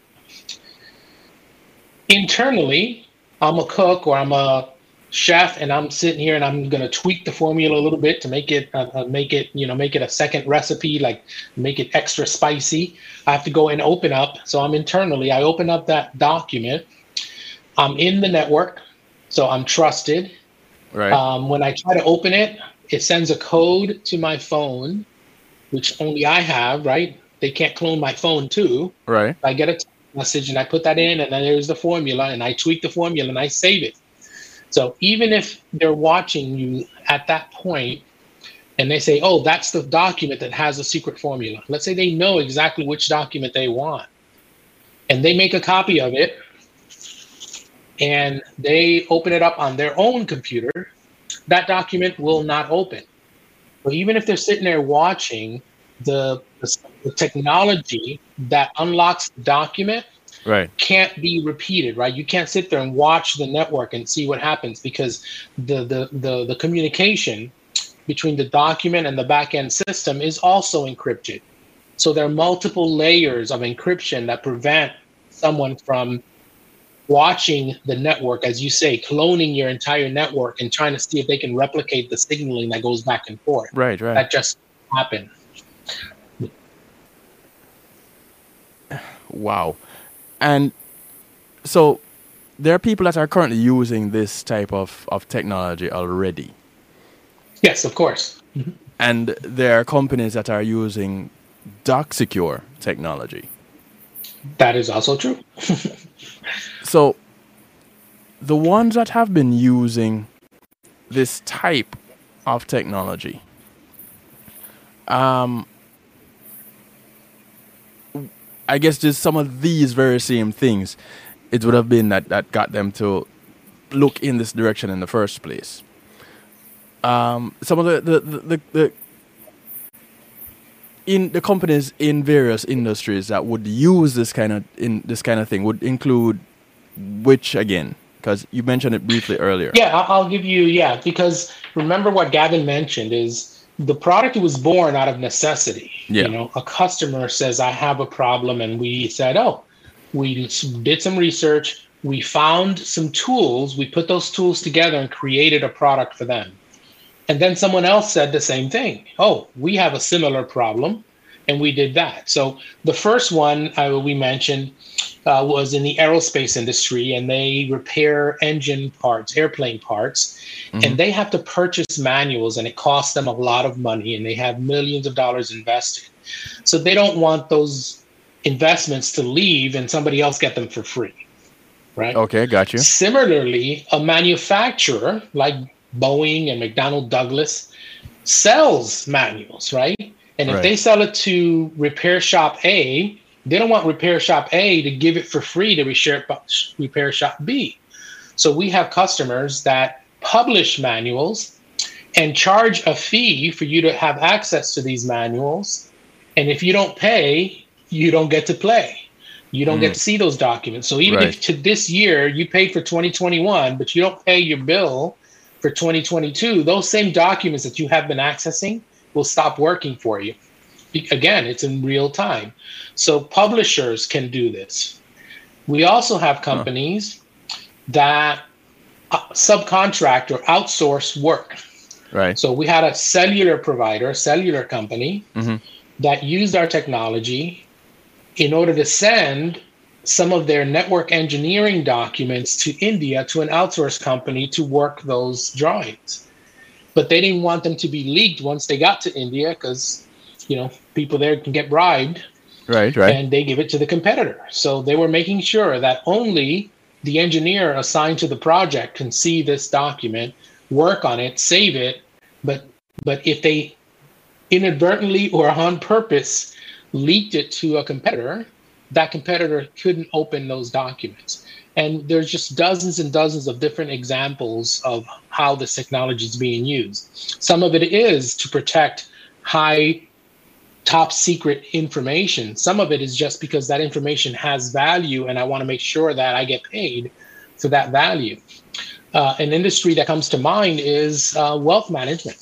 Internally, I'm a cook or I'm a chef, and I'm sitting here and I'm going to tweak the formula a little bit to make it, uh, uh, make it, you know, make it a second recipe, like make it extra spicy. I have to go and open up. So I'm internally, I open up that document. I'm in the network, so I'm trusted. Right. Um, when I try to open it, it sends a code to my phone, which only I have, right? They can't clone my phone too. Right. I get a text message and I put that in, and then there's the formula, and I tweak the formula and I save it. So even if they're watching you at that point and they say, oh, that's the document that has a secret formula. Let's say they know exactly which document they want, and they make a copy of it and they open it up on their own computer, that document will not open. But even if they're sitting there watching, the, the, the technology that unlocks the document right. can't be repeated, right? You can't sit there and watch the network and see what happens, because the the the, the communication between the document and the back-end system is also encrypted. So there are multiple layers of encryption that prevent someone from watching the network, as you say, cloning your entire network and trying to see if they can replicate the signaling that goes back and forth. Right, right. That just happened. Wow. And so there are people that are currently using this type of, of technology already. Yes, of course. Mm-hmm. And there are companies that are using DocSecure technology. That is also true. So the ones that have been using this type of technology, um, I guess just some of these very same things, it would have been that, that got them to look in this direction in the first place. Um, some of the, the, the, the, the in the companies in various industries that would use this kind of in this kind of thing would include which again? Because you mentioned it briefly earlier. Yeah, I'll give you, yeah, because remember what Gavin mentioned is the product was born out of necessity. Yeah. You know, a customer says, I have a problem, and we said, oh, we did some research, we found some tools, we put those tools together and created a product for them. And then someone else said the same thing. Oh, we have a similar problem, and we did that. So the first one uh, we mentioned uh, was in the aerospace industry, and they repair engine parts, airplane parts, mm-hmm. and they have to purchase manuals, and it costs them a lot of money, and they have millions of dollars invested. So they don't want those investments to leave and somebody else get them for free, right? Okay, got you. Similarly, a manufacturer like Boeing and McDonnell Douglas sells manuals, right? And if right. they sell it to Repair Shop A, they don't want Repair Shop A to give it for free to Repair Shop B. So we have customers that publish manuals and charge a fee for you to have access to these manuals. And if you don't pay, you don't get to play. You don't mm. get to see those documents. So even right. if to this year you paid for twenty twenty-one, but you don't pay your bill for twenty twenty-two, those same documents that you have been accessing will stop working for you. Again, it's in real time. So publishers can do this. We also have companies huh. that uh, subcontract or outsource work. Right. So we had a cellular provider, a cellular company mm-hmm. that used our technology in order to send some of their network engineering documents to India to an outsourced company to work those drawings. But they didn't want them to be leaked once they got to India because, you know, people there can get bribed. Right, right. And they give it to the competitor. So they were making sure that only the engineer assigned to the project can see this document, work on it, save it. But but if they inadvertently or on purpose leaked it to a competitor, that competitor couldn't open those documents. And there's just dozens and dozens of different examples of how this technology is being used. Some of it is to protect high, top secret information. Some of it is just because that information has value and I want to make sure that I get paid for that value. Uh, an industry that comes to mind is uh, wealth management.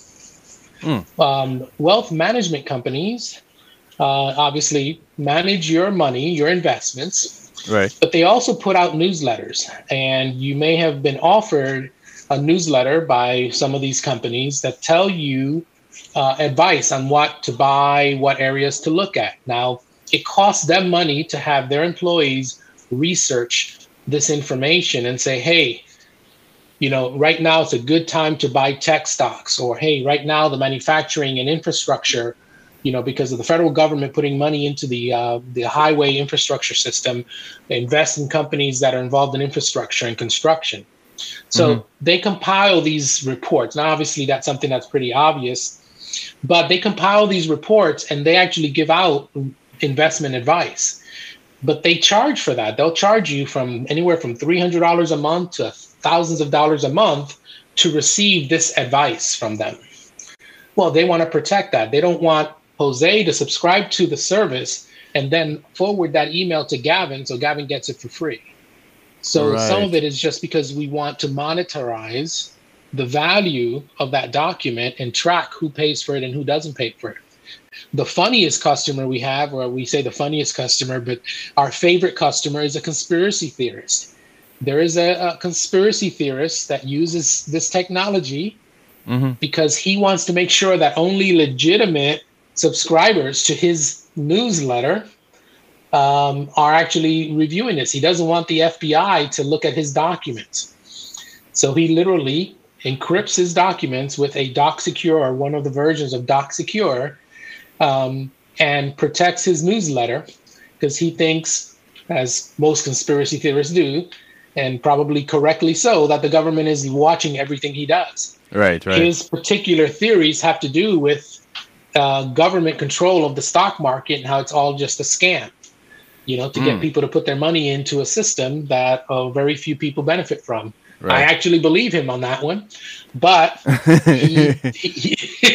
Mm. Um, wealth management companies uh, obviously manage your money, your investments, right? But they also put out newsletters, and you may have been offered a newsletter by some of these companies that tell you uh, advice on what to buy, what areas to look at. Now, it costs them money to have their employees research this information and say, hey, you know, right now it's a good time to buy tech stocks, or hey, right now the manufacturing and infrastructure, you know, because of the federal government putting money into the uh, the highway infrastructure system, they invest in companies that are involved in infrastructure and construction. So mm-hmm. they compile these reports. Now, obviously, that's something that's pretty obvious, but they compile these reports and they actually give out investment advice. But they charge for that. They'll charge you from anywhere from three hundred dollars a month to thousands of dollars a month to receive this advice from them. Well, they want to protect that. They don't want Jose to subscribe to the service and then forward that email to Gavin so Gavin gets it for free. So right. Some of it is just because we want to monetize the value of that document and track who pays for it and who doesn't pay for it. The funniest customer we have, or we say the funniest customer, but our favorite customer is a conspiracy theorist. There is a, a conspiracy theorist that uses this technology mm-hmm. because he wants to make sure that only legitimate subscribers to his newsletter um, are actually reviewing this. He doesn't want the F B I to look at his documents. So he literally encrypts his documents with a DocSecure or one of the versions of DocSecure um, and protects his newsletter because he thinks, as most conspiracy theorists do, and probably correctly so, that the government is watching everything he does. Right, right. His particular theories have to do with uh, government control of the stock market and how it's all just a scam, you know, to mm. get people to put their money into a system that uh, very few people benefit from. Right. I actually believe him on that one, but he, he,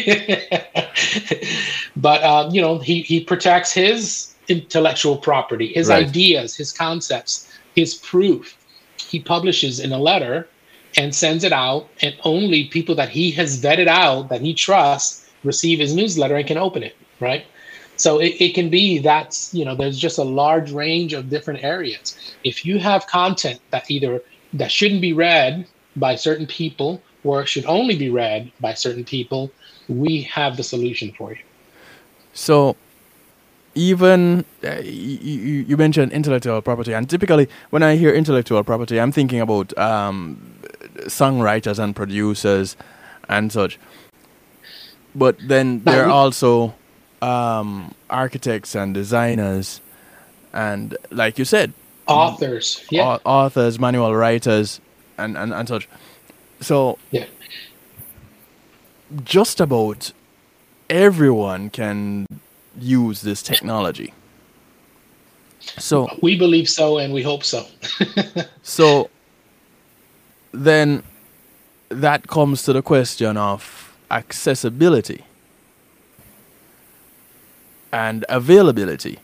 but uh, you know, he he protects his intellectual property, his right. ideas, his concepts, his proof. He publishes in a letter and sends it out, and only people that he has vetted out, that he trusts, receive his newsletter and can open it, right? So it, it can be that, you know, there's just a large range of different areas. If you have content that either that shouldn't be read by certain people or should only be read by certain people, we have the solution for you. So even uh, you, you mentioned intellectual property, and typically when I hear intellectual property, I'm thinking about um, songwriters and producers and such. But then there are also um, architects and designers, and like you said, authors, yeah, authors, manual writers, and, and, and such. So yeah, just about everyone can use this technology. So we believe so, and we hope so. So then that comes to the question of accessibility and availability.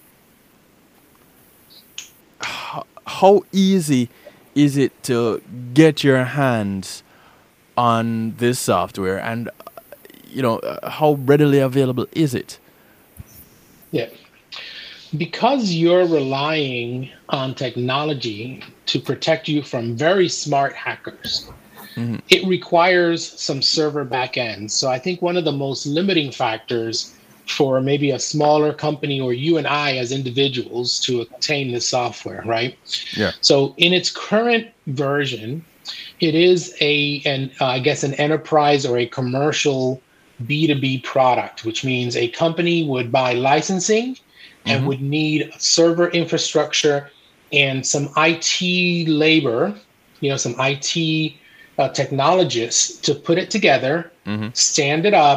How, how easy is it to get your hands on this software, and you know, how readily available is it? Yeah. Because you're relying on technology to protect you from very smart hackers, mm-hmm. it requires some server backends. So I think one of the most limiting factors for maybe a smaller company or you and I as individuals to obtain this software, right? Yeah. So in its current version, it is a, an uh, I guess, an enterprise or a commercial B two B product, which means a company would buy licensing and mm-hmm. would need server infrastructure and some I T labor, you know, some I T uh, technologists to put it together, mm-hmm. stand it up,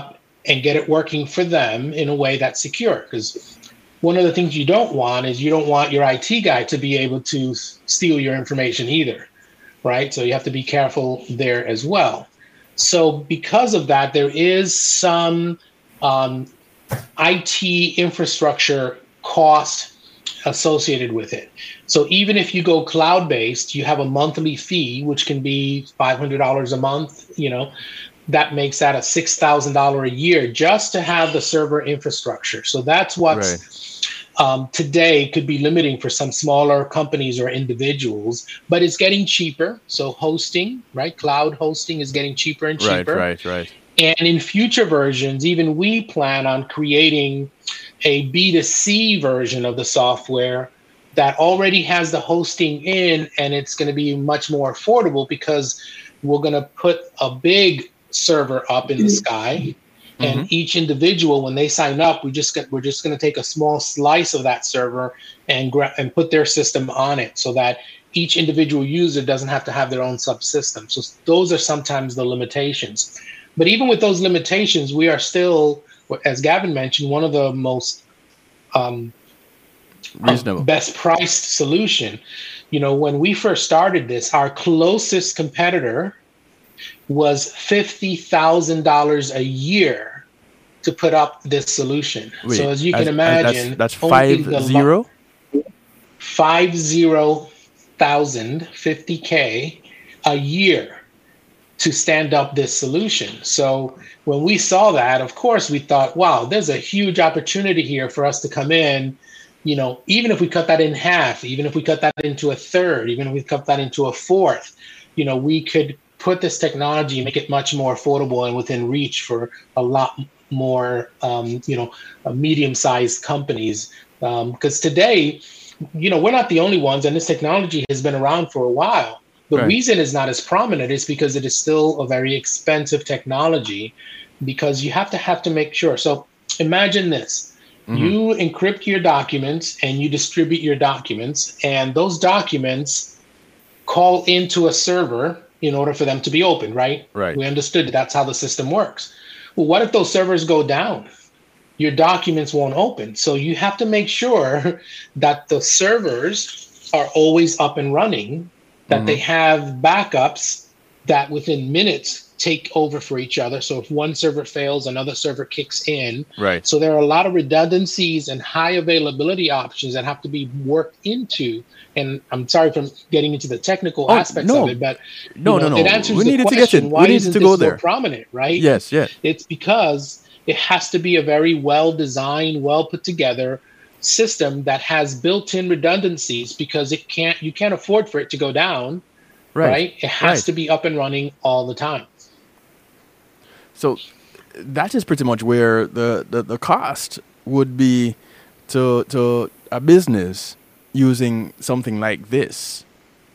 and get it working for them in a way that's secure. Because one of the things you don't want is you don't want your I T guy to be able to steal your information either, right? So you have to be careful there as well. So because of that, there is some um, I T infrastructure cost associated with it. So even if you go cloud-based, you have a monthly fee, which can be five hundred dollars a month, you know, that makes that a six thousand dollars a year just to have the server infrastructure. So that's what's right. um, today could be limiting for some smaller companies or individuals, but it's getting cheaper. So hosting, right? Cloud hosting is getting cheaper and cheaper. Right, right, right. And in future versions, even we plan on creating a B two C version of the software that already has the hosting in, and it's going to be much more affordable because we're going to put a big server up in the sky, and mm-hmm. each individual, when they sign up, we just get, we're just going to take a small slice of that server and gra- and put their system on it, so that each individual user doesn't have to have their own subsystem. So those are sometimes the limitations. But even with those limitations, we are still, as Gavin mentioned, one of the most um, reasonable, best priced solution. You know, when we first started this, our closest competitor was fifty thousand dollars a year to put up this solution. Wait, so as you can as, imagine, that's, that's five zero? Five zero thousand, fifty K a year to stand up this solution. So when we saw that, of course, we thought, wow, there's a huge opportunity here for us to come in. You know, even if we cut that in half, even if we cut that into a third, even if we cut that into a fourth, you know, we could put this technology and make it much more affordable and within reach for a lot more, um, you know, uh, medium-sized companies. Because um, today, you know, we're not the only ones, and this technology has been around for a while. The right. reason it's not as prominent is because it is still a very expensive technology, because you have to have to make sure. So imagine this. Mm-hmm. You encrypt your documents and you distribute your documents, and those documents call into a server in order for them to be opened, right? Right. We understood that that's how the system works. Well, what if those servers go down? Your documents won't open. So you have to make sure that the servers are always up and running, that mm-hmm. they have backups that within minutes take over for each other. So if one server fails, another server kicks in. Right. So there are a lot of redundancies and high availability options that have to be worked into. And I'm sorry for getting into the technical oh, aspects no. of it, but no, you know, no, no. it answers we the needed question, to get it. why we needed isn't to this go there. more prominent, right? Yes, yes. It's because it has to be a very well-designed, well-put-together system that has built-in redundancies, because it can't, you can't afford for it to go down, right? right? It has right. to be up and running all the time. So that is pretty much where the, the, the cost would be to to a business using something like this.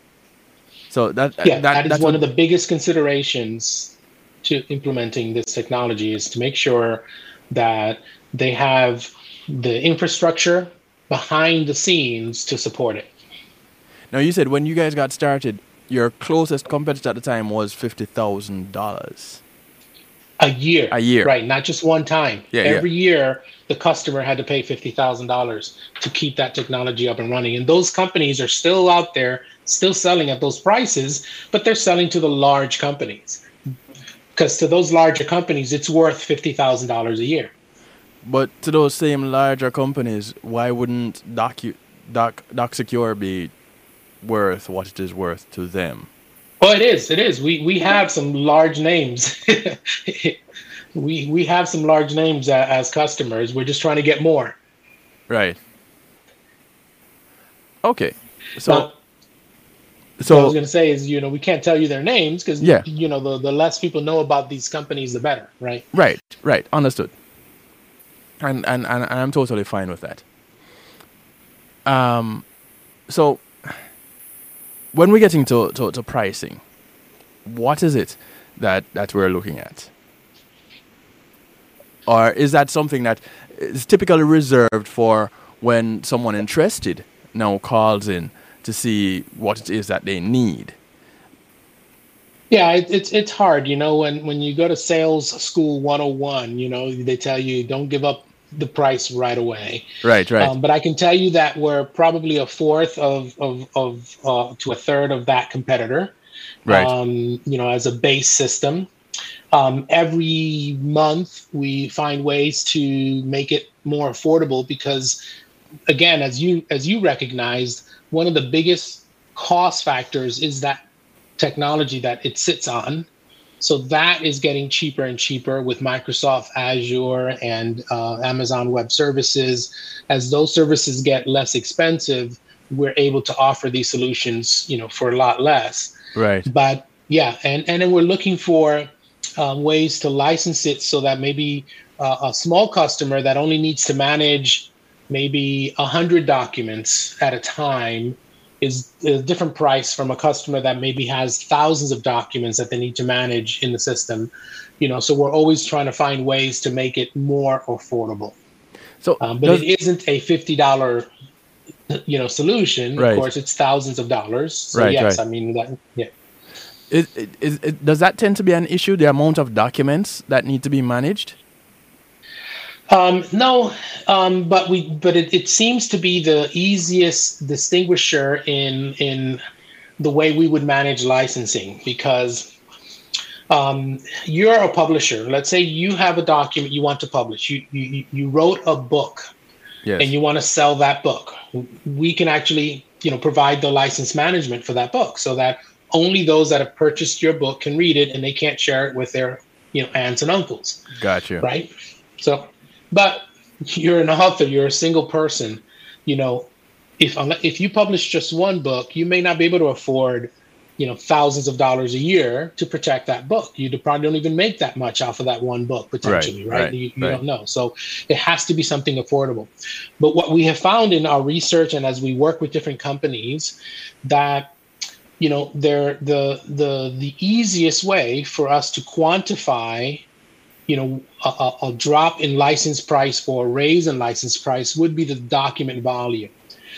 So that yeah, that, that is that's one what, of the biggest considerations to implementing this technology, is to make sure that they have the infrastructure behind the scenes to support it. Now, you said when you guys got started, your closest competitor at the time was fifty thousand dollars. A year. A year. Right, not just one time. Yeah, Every yeah. year, the customer had to pay fifty thousand dollars to keep that technology up and running. And those companies are still out there, still selling at those prices, but they're selling to the large companies. Because to those larger companies, it's worth fifty thousand dollars a year. But to those same larger companies, why wouldn't Docu, Doc, DocSecure be worth what it is worth to them? Well, it is. It is. We we have some large names. we we have some large names as, as customers. We're just trying to get more. Right. Okay. So. Now, so what I was going to say is, you know, we can't tell you their names because, yeah. you know, the, the less people know about these companies, the better, right? Right, right. Understood. And and, and I'm totally fine with that. Um, so when we're getting to, to, to pricing, what is it that, that we're looking at? Or is that something that is typically reserved for when someone interested now calls in to see what it is that they need? Yeah, it, it's it's hard, you know, when when you go to sales school one oh one, you know, they tell you don't give up the price right away. Right, right. Um, but I can tell you that we're probably a fourth of of, of uh, to a third of that competitor. Right. Um, you know, as a base system. Um, every month we find ways to make it more affordable because, again, as you as you recognized, one of the biggest cost factors is that technology that it sits on. So that is getting cheaper and cheaper with Microsoft Azure and uh, Amazon Web Services. As those services get less expensive, we're able to offer these solutions, you know, for a lot less. Right. But yeah, and, and then we're looking for um, ways to license it so that maybe uh, a small customer that only needs to manage maybe one hundred documents at a time is a different price from a customer that maybe has thousands of documents that they need to manage in the system. You know, so we're always trying to find ways to make it more affordable. So, um, but does, it isn't a fifty dollars, you know, solution. Right. Of course, it's thousands of dollars. So right, yes, right. I mean, that, yeah. Is, is, is, does that tend to be an issue, the amount of documents that need to be managed? Um, no, um, but we, but it, it seems to be the easiest distinguisher in in the way we would manage licensing, because um, you're a publisher. Let's say you have a document you want to publish. You you you wrote a book, yes. and you want to sell that book. We can actually, you know, provide the license management for that book, so that only those that have purchased your book can read it, and they can't share it with their, you know, aunts and uncles. Gotcha. Right. So. But you're an author, you're a single person, you know, if if you publish just one book, you may not be able to afford, you know, thousands of dollars a year to protect that book. You probably don't even make that much off of that one book, potentially, right? right, You, you right. don't know. So it has to be something affordable. But what we have found in our research and as we work with different companies, that, you know, they're the the the easiest way for us to quantify, you know, a, a drop in license price or a raise in license price would be the document volume.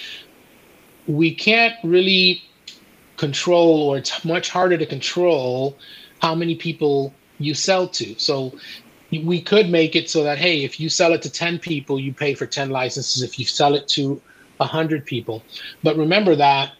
We can't really control, or it's much harder to control how many people you sell to. So we could make it so that, hey, if you sell it to ten people, you pay for ten licenses. If you sell it to one hundred people. But remember that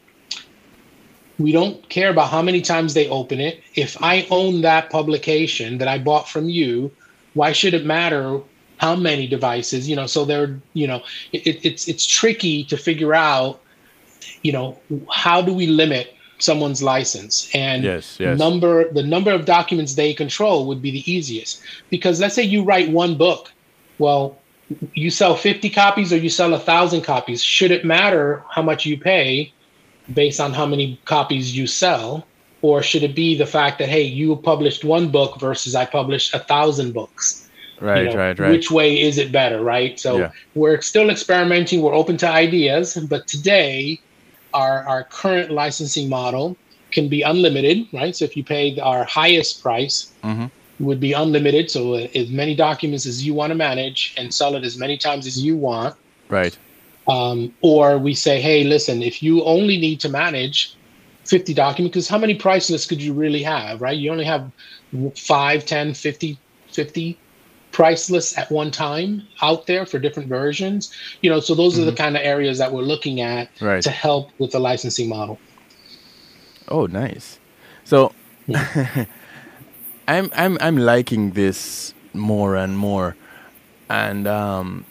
we don't care about how many times they open it. If I own that publication that I bought from you, why should it matter how many devices? You know, so they're, you know, it, it's it's tricky to figure out, you know, how do we limit someone's license? And yes, yes. number the number of documents they control would be the easiest. Because let's say you write one book. Well, you sell fifty copies or you sell a thousand copies. Should it matter how much you pay based on how many copies you sell? Or should it be the fact that, hey, you published one book versus I published a thousand books? Right, you know, right, right. Which way is it better, right? So yeah. We're still experimenting. We're open to ideas. But today, our, our current licensing model can be unlimited, right? So if you paid our highest price, mm-hmm. it would be unlimited. So as many documents as you want to manage and sell it as many times as you want. Right. Um, or we say, hey, listen, if you only need to manage fifty documents, because how many price lists could you really have, right? You only have five, ten, fifty, fifty price lists at one time out there for different versions. You know, so those mm-hmm. are the kind of areas that we're looking at right. to help with the licensing model. Oh, nice. So yeah. I'm I'm I'm liking this more and more. And um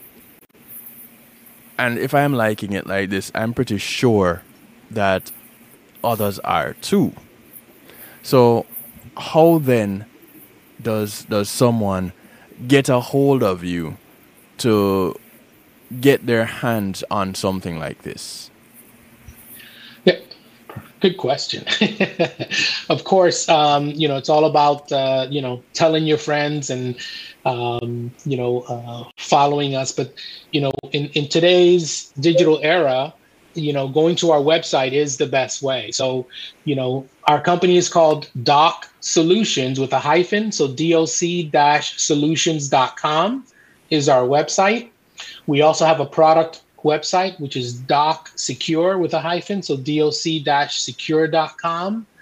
and if I'm liking it like this, I'm pretty sure that others are too. So how then does does someone get a hold of you to get their hands on something like this? Yeah, good question. Of course, um, you know, it's all about uh, you know, telling your friends and um, you know, uh, following us. But you know, in, in today's digital era, you know, going to our website is the best way. So, you know, our company is called Doc Solutions with a hyphen. So doc solutions dot com is our website. We also have a product website, which is Doc Secure with a hyphen. So doc secure dot com.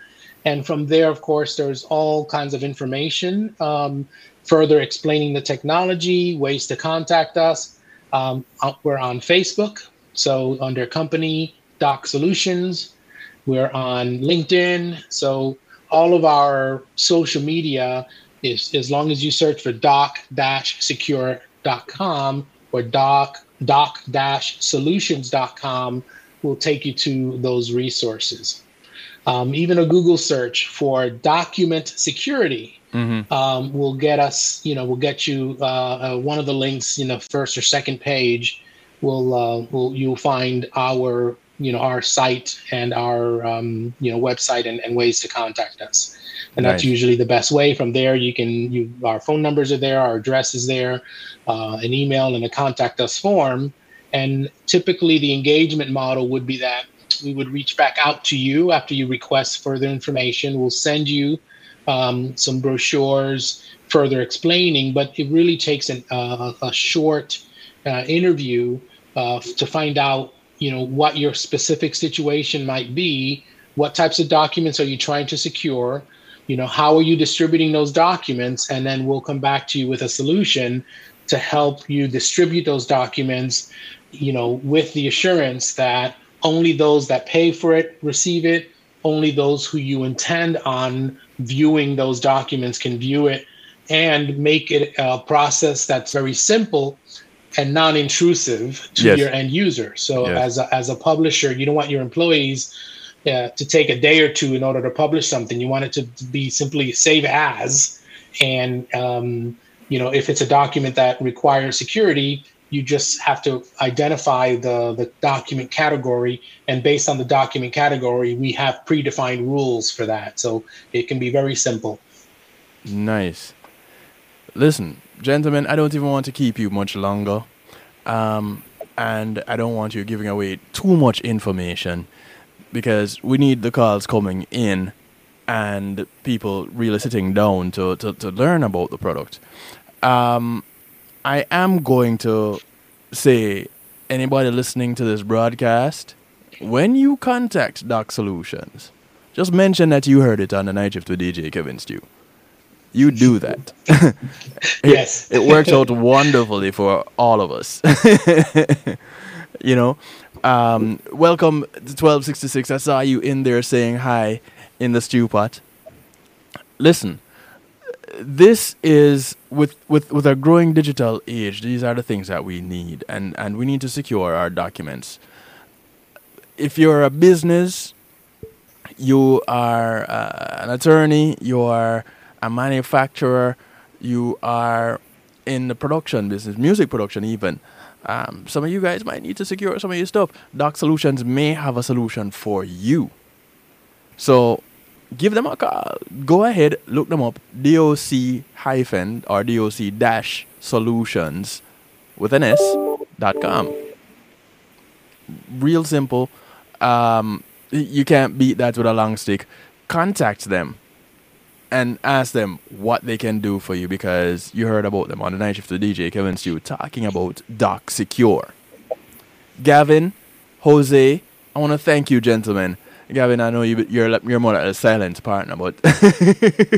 And from there, of course, there's all kinds of information, um, further explaining the technology, ways to contact us. Um, we're on Facebook, so under company Doc Solutions. We're on LinkedIn. So all of our social media is, as long as you search for doc secure dot com or doc doc solutions dot com, will take you to those resources. Um, even a Google search for document security mm-hmm. um, will get us, you know, will get you uh, uh, one of the links, you know, first or second page. Will uh, will you'll find our, you know, our site and our um, you know website and, and ways to contact us. And nice. That's usually the best way. From there, you can you our phone numbers are there, our address is there, uh, an email and a contact us form. And typically, the engagement model would be that we would reach back out to you after you request further information. We'll send you um, some brochures further explaining, but it really takes an, uh, a short uh, interview uh, to find out, you know, what your specific situation might be. What types of documents are you trying to secure? You know, how are you distributing those documents? And then we'll come back to you with a solution to help you distribute those documents, you know, with the assurance that only those that pay for it receive it. Only those who you intend on viewing those documents can view it, and make it a process that's very simple and non-intrusive to yes. your end user. So yes. as a, as a publisher, you don't want your employees uh, to take a day or two in order to publish something. You want it to be simply save as, and um, you know, if it's a document that requires security, you just have to identify the, the document category, and based on the document category, we have predefined rules for that. So it can be very simple. Nice. Listen, gentlemen, I don't even want to keep you much longer. Um, and I don't want you giving away too much information, because we need the calls coming in and people really sitting down to, to, to learn about the product. Um, I am going to say, anybody listening to this broadcast, when you contact Doc Solutions, just mention that you heard it on the Night Shift with D J Kevin Stew. You do that. it, yes. It works out wonderfully for all of us. You know, um, welcome to twelve sixty-six. I saw you in there saying hi in the stew pot. Listen. This is, with, with, with our growing digital age, these are the things that we need, and, and we need to secure our documents. If you're a business, you are uh, an attorney, you are a manufacturer, you are in the production business, music production even, um, some of you guys might need to secure some of your stuff. Doc Solutions may have a solution for you. So give them a call. Go ahead, look them up. Doc hyphen or Doc dash solutions with an S dot com. Real simple. Um, you can't beat that with a long stick. Contact them and ask them what they can do for you, because you heard about them on the Night Shift with D J Kevin Stew talking about Doc Secure. Gavin, Jose, I want to thank you, gentlemen. Gavin, I know you, you're you're more like a silent partner, but Kevin,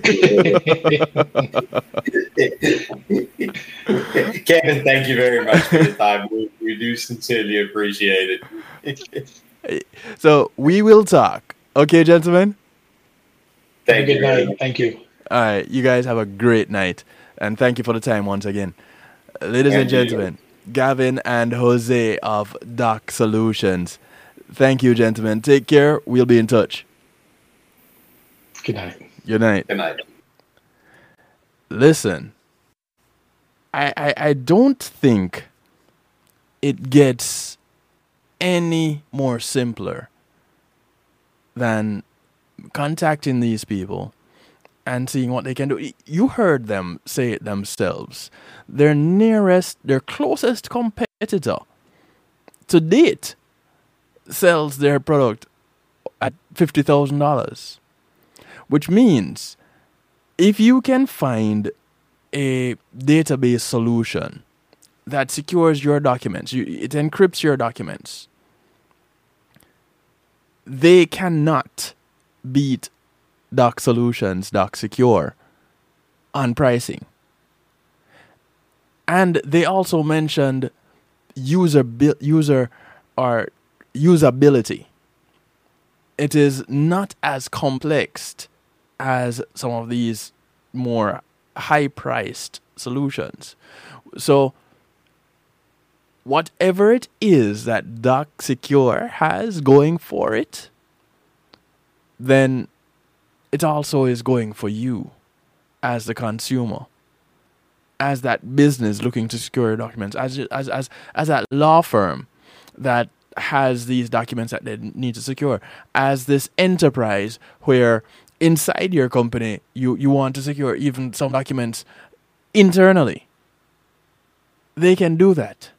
thank you very much for the time. We, we do sincerely appreciate it. So we will talk, okay, gentlemen. Thank Good you. night. Thank you. All right, you guys have a great night, and thank you for the time once again, ladies thank and gentlemen. You. Gavin and Jose of Doc Solutions. Thank you, gentlemen. Take care. We'll be in touch. Good night. Good night. Good night. Listen, I, I, I don't think it gets any more simpler than contacting these people and seeing what they can do. You heard them say it themselves. Their nearest, their closest competitor to date sells their product at fifty thousand dollars, which means if you can find a database solution that secures your documents, you, it encrypts your documents, they cannot beat Doc Solutions, Doc Secure, on pricing. And they also mentioned user user or usability. It is not as complex as some of these more high-priced solutions. So whatever it is that Doc Secure has going for it, then it also is going for you as the consumer, as that business looking to secure documents, as as as as that law firm that has these documents that they need to secure, as this enterprise where inside your company you, you want to secure even some documents internally. They can do that.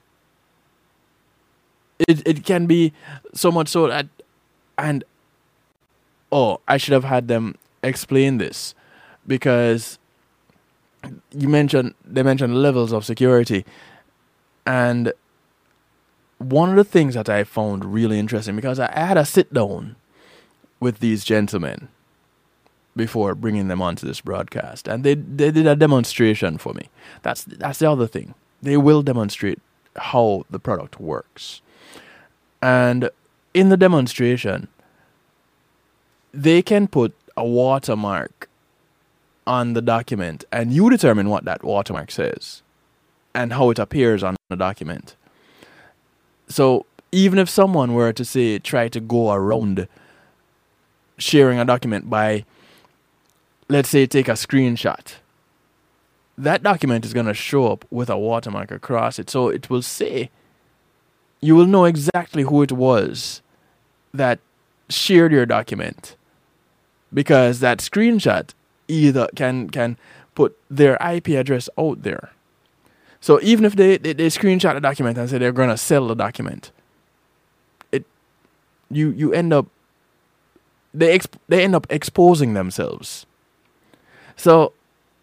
It it can be so much so that, and oh, I should have had them explain this, because you mentioned they mentioned levels of security, and one of the things that I found really interesting, because I had a sit down with these gentlemen before bringing them onto this broadcast, and they they did a demonstration for me. That's that's the other thing. They will demonstrate how the product works, and in the demonstration, they can put a watermark on the document, and you determine what that watermark says and how it appears on the document. So even if someone were to say try to go around sharing a document by, let's say, take a screenshot, that document is going to show up with a watermark across it. So it will say, you will know exactly who it was that shared your document, because that screenshot either can can put their I P address out there. So even if they, they, they screenshot the document and say they're going to sell the document, it you you end up they exp, they end up exposing themselves. So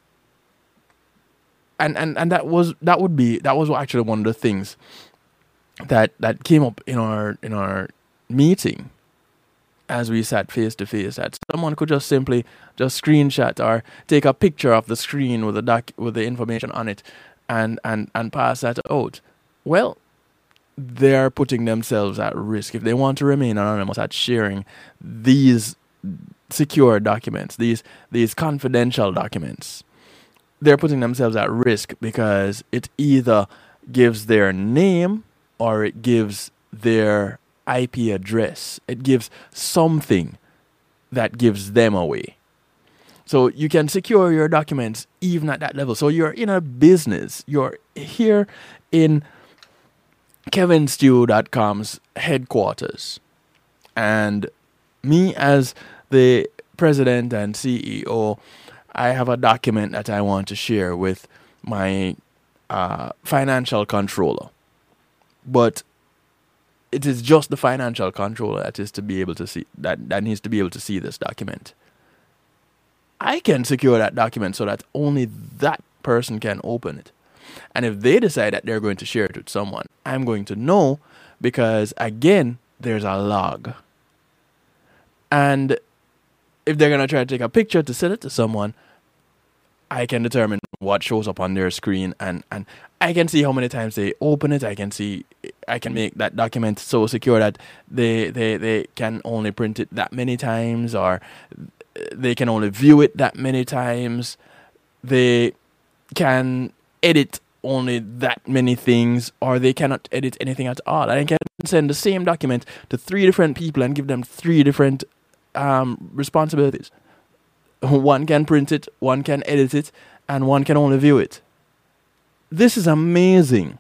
and, and and that was that would be that was actually one of the things that that came up in our in our meeting as we sat face to face, that someone could just simply just screenshot or take a picture of the screen with the doc with the information on it and, and, and pass that out. Well, they're putting themselves at risk if they want to remain anonymous at sharing these secure documents, these these confidential documents. They're putting themselves at risk because it either gives their name or it gives their I P address. It gives something that gives them away. So you can secure your documents even at that level. So you're in a business. You're here in Kevin Stew dot com's headquarters. And me as the president and C E O, I have a document that I want to share with my uh, financial controller. But it is just the financial controller that is to be able to see that, that needs to be able to see this document. I can secure that document so that only that person can open it. And if they decide that they're going to share it with someone, I'm going to know, because again, there's a log. And if they're going to try to take a picture to send it to someone, I can determine what shows up on their screen, and, and I can see how many times they open it. I can see, I can make that document so secure that they, they, they can only print it that many times, or they can only view it that many times. They can edit only that many things, or they cannot edit anything at all. And I can send the same document to three different people and give them three different um, responsibilities. One can print it, one can edit it, and one can only view it. This is amazing.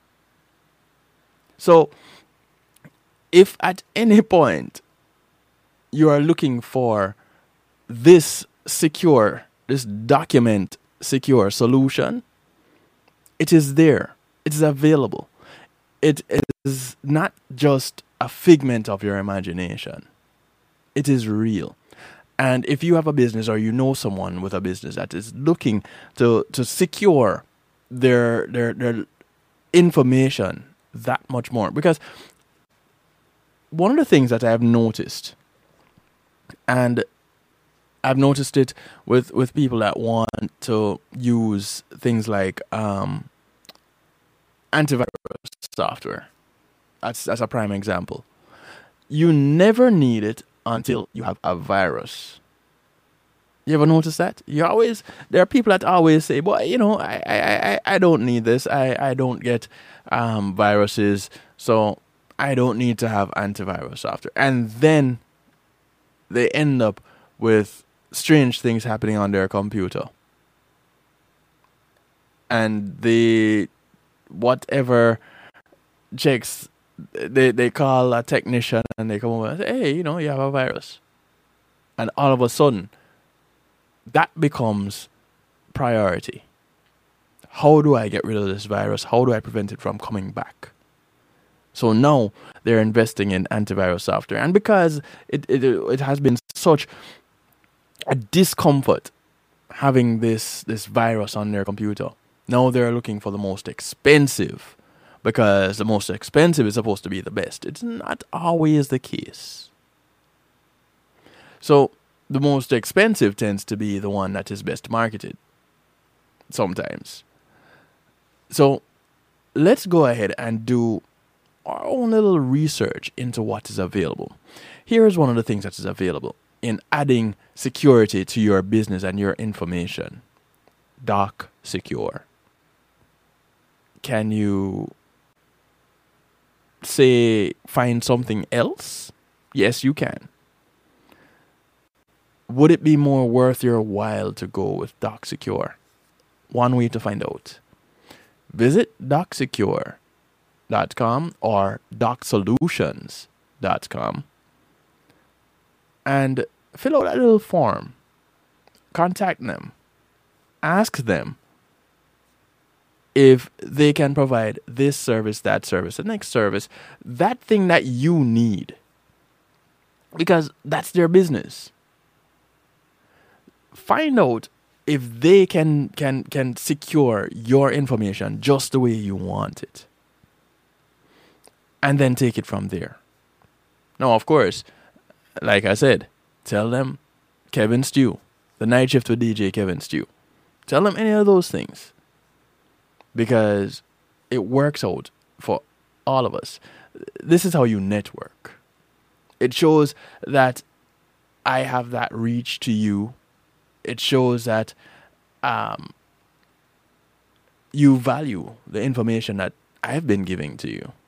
So, if at any point you are looking for this secure, this document secure solution, it is there. It is available. It is not just a figment of your imagination. It is real. And if you have a business, or you know someone with a business that is looking to, to secure their, their their information that much more, because one of the things that I have noticed, and I've noticed it with, with people that want to use things like um, antivirus software. That's that's a prime example. You never need it until you have a virus. You ever notice that? You always there are people that always say, "Well, you know, I I, I, I don't need this. I, I don't get um, viruses, so I don't need to have antivirus software." And then they end up with strange things happening on their computer. And they whatever checks they they call a technician and they come over and say, "Hey, you know, you have a virus." And all of a sudden that becomes priority. How do I get rid of this virus? How do I prevent it from coming back? So now they're investing in antivirus software. And because it, it, it has been such a discomfort having this, this virus on their computer, now they're looking for the most expensive, because the most expensive is supposed to be the best. It's not always the case. So the most expensive tends to be the one that is best marketed sometimes. So let's go ahead and do our own little research into what is available. Here's one of the things that is available in adding security to your business and your information. Doc Secure. Can you say find something else? Yes, you can. Would it be more worth your while to go with Doc Secure? One way to find out. Visit doc secure dot com or doc solutions dot com and fill out a little form. Contact them. Ask them if they can provide this service, that service, the next service, that thing that you need. Because that's their business. Find out if they can can can secure your information just the way you want it. And then take it from there. Now, of course, like I said, tell them Kevin Stew, the night shift with D J Kevin Stew. Tell them any of those things. Because it works out for all of us. This is how you network. It shows that I have that reach to you. It shows that um, you value the information that I've been giving to you.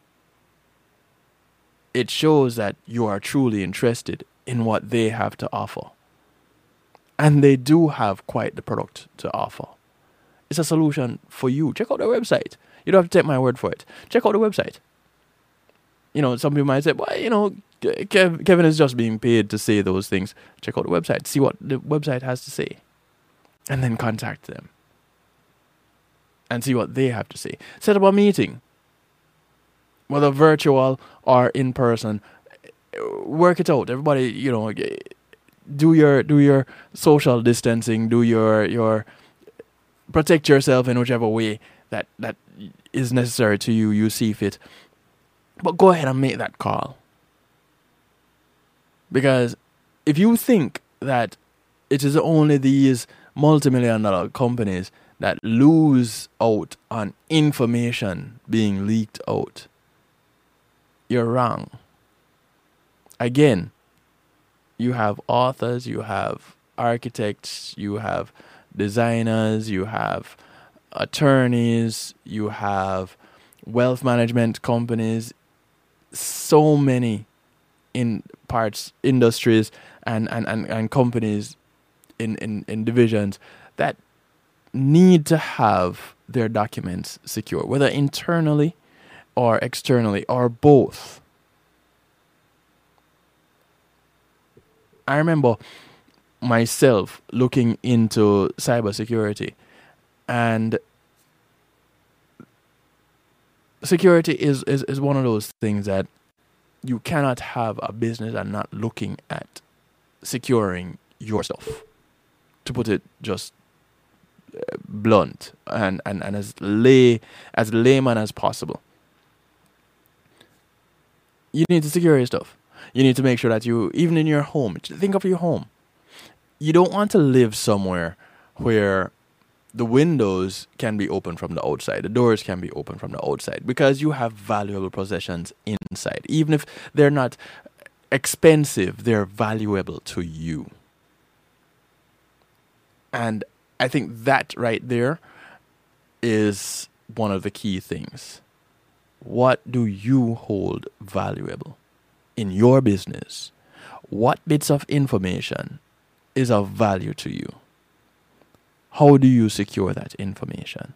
It shows that you are truly interested in what they have to offer. And they do have quite the product to offer. It's a solution for you. Check out their website. You don't have to take my word for it. Check out the website. You know, some people might say, well, you know, Kev, Kevin is just being paid to say those things. Check out the website. See what the website has to say. And then contact them. And see what they have to say. Set up a meeting. Whether virtual or in person. Work it out. Everybody, you know, do your do your social distancing. Do your your protect yourself in whichever way that, that is necessary to you. You see fit. But go ahead and make that call. Because if you think that it is only these multi-million dollar companies that lose out on information being leaked out, you're wrong. Again, you have authors, you have architects, you have designers, you have attorneys, you have wealth management companies, so many in parts, industries and, and, and, and companies in, in, in divisions that need to have their documents secure, whether internally or externally or both. I remember myself looking into cybersecurity, and security is, is, is one of those things that you cannot have a business and not looking at securing yourself, to put it just uh, blunt and, and, and as lay as layman as possible. You need to secure your stuff. You need to make sure that you, even in your home, think of your home. you don't want to live somewhere where the windows can be open from the outside, the doors can be open from the outside, because you have valuable possessions inside. Even if they're not expensive, they're valuable to you. And I think that right there is one of the key things. What do you hold valuable in your business? What bits of information is of value to you? How do you secure that information?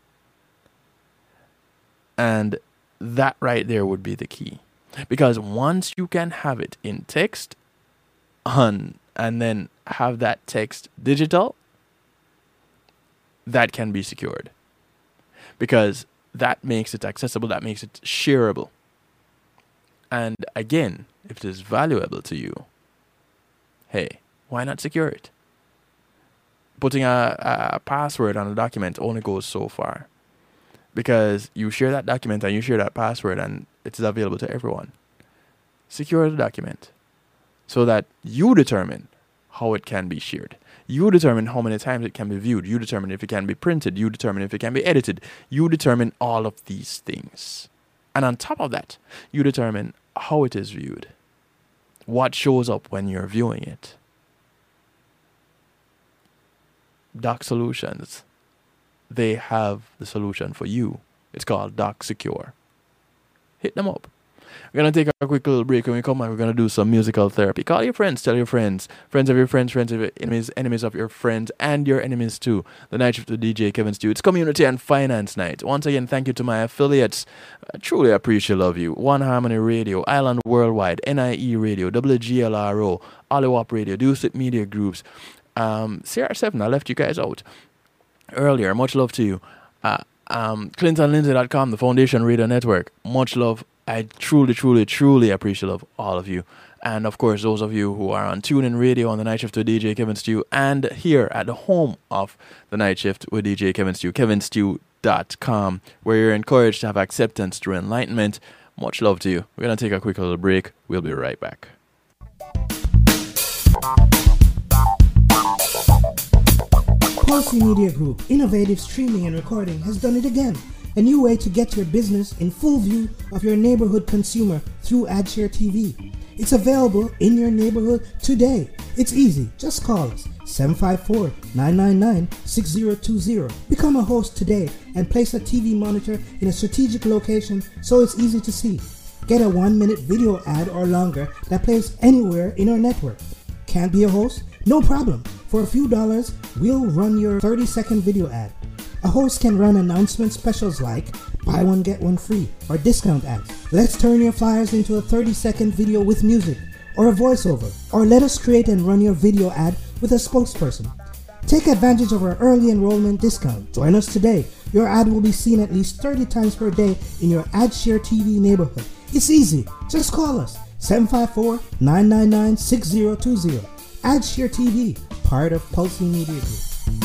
And that right there would be the key. Because once you can have it in text and, and then have that text digital, that can be secured. Because that makes it accessible, that makes it shareable. And again, if it is valuable to you, hey, why not secure it? Putting a, a password on a document only goes so far. Because you share that document and you share that password and it is available to everyone. Secure the document so that you determine how it can be shared. You determine how many times it can be viewed. You determine if it can be printed. You determine if it can be edited. You determine all of these things. And on top of that, you determine how it is viewed. What shows up when you're viewing it. Doc Solutions, they have the solution for you. It's called Doc Secure. Hit them up. We're going to take a quick little break. When we come back, we're going to do some musical therapy. Call your friends, tell your friends, friends of your friends, friends of your enemies, enemies of your friends, and your enemies too. The Night Shift with D J Kevin Stew. It's Community and Finance Night. Once again, thank you to my affiliates. I truly appreciate love you. One Harmony Radio, Island Worldwide, N I E Radio, W G L R O, Olliwap Radio, Deuce Media Groups. Um, C R seven, I left you guys out earlier. Much love to you. Uh, um, Clinton Lindsay dot com, the Foundation Radio Network. Much love. I truly, truly, truly appreciate love all of you. And of course, those of you who are on TuneIn Radio on the Night Shift with D J Kevin Stew, and here at the home of the Night Shift with D J Kevin Stew, kevin stew dot com, where you're encouraged to have acceptance through enlightenment. Much love to you. We're going to take a quick little break. We'll be right back. Pulse Media Group, innovative streaming and recording, has done it again. A new way to get your business in full view of your neighborhood consumer through AdShare T V. It's available in your neighborhood today. It's easy. Just call us, seven five four, nine nine nine, six zero two zero. Become a host today and place a T V monitor in a strategic location so it's easy to see. Get a one-minute video ad or longer that plays anywhere in our network. Can't be a host? No problem. For a few dollars, we'll run your thirty-second video ad. A host can run announcement specials like buy one get one free or discount ads. Let's turn your flyers into a thirty-second video with music or a voiceover. Or let us create and run your video ad with a spokesperson. Take advantage of our early enrollment discount. Join us today. Your ad will be seen at least thirty times per day in your AdShare T V neighborhood. It's easy. Just call us, seven five four, nine nine nine, six zero two zero. AdShare T V, part of Pulse Media Group.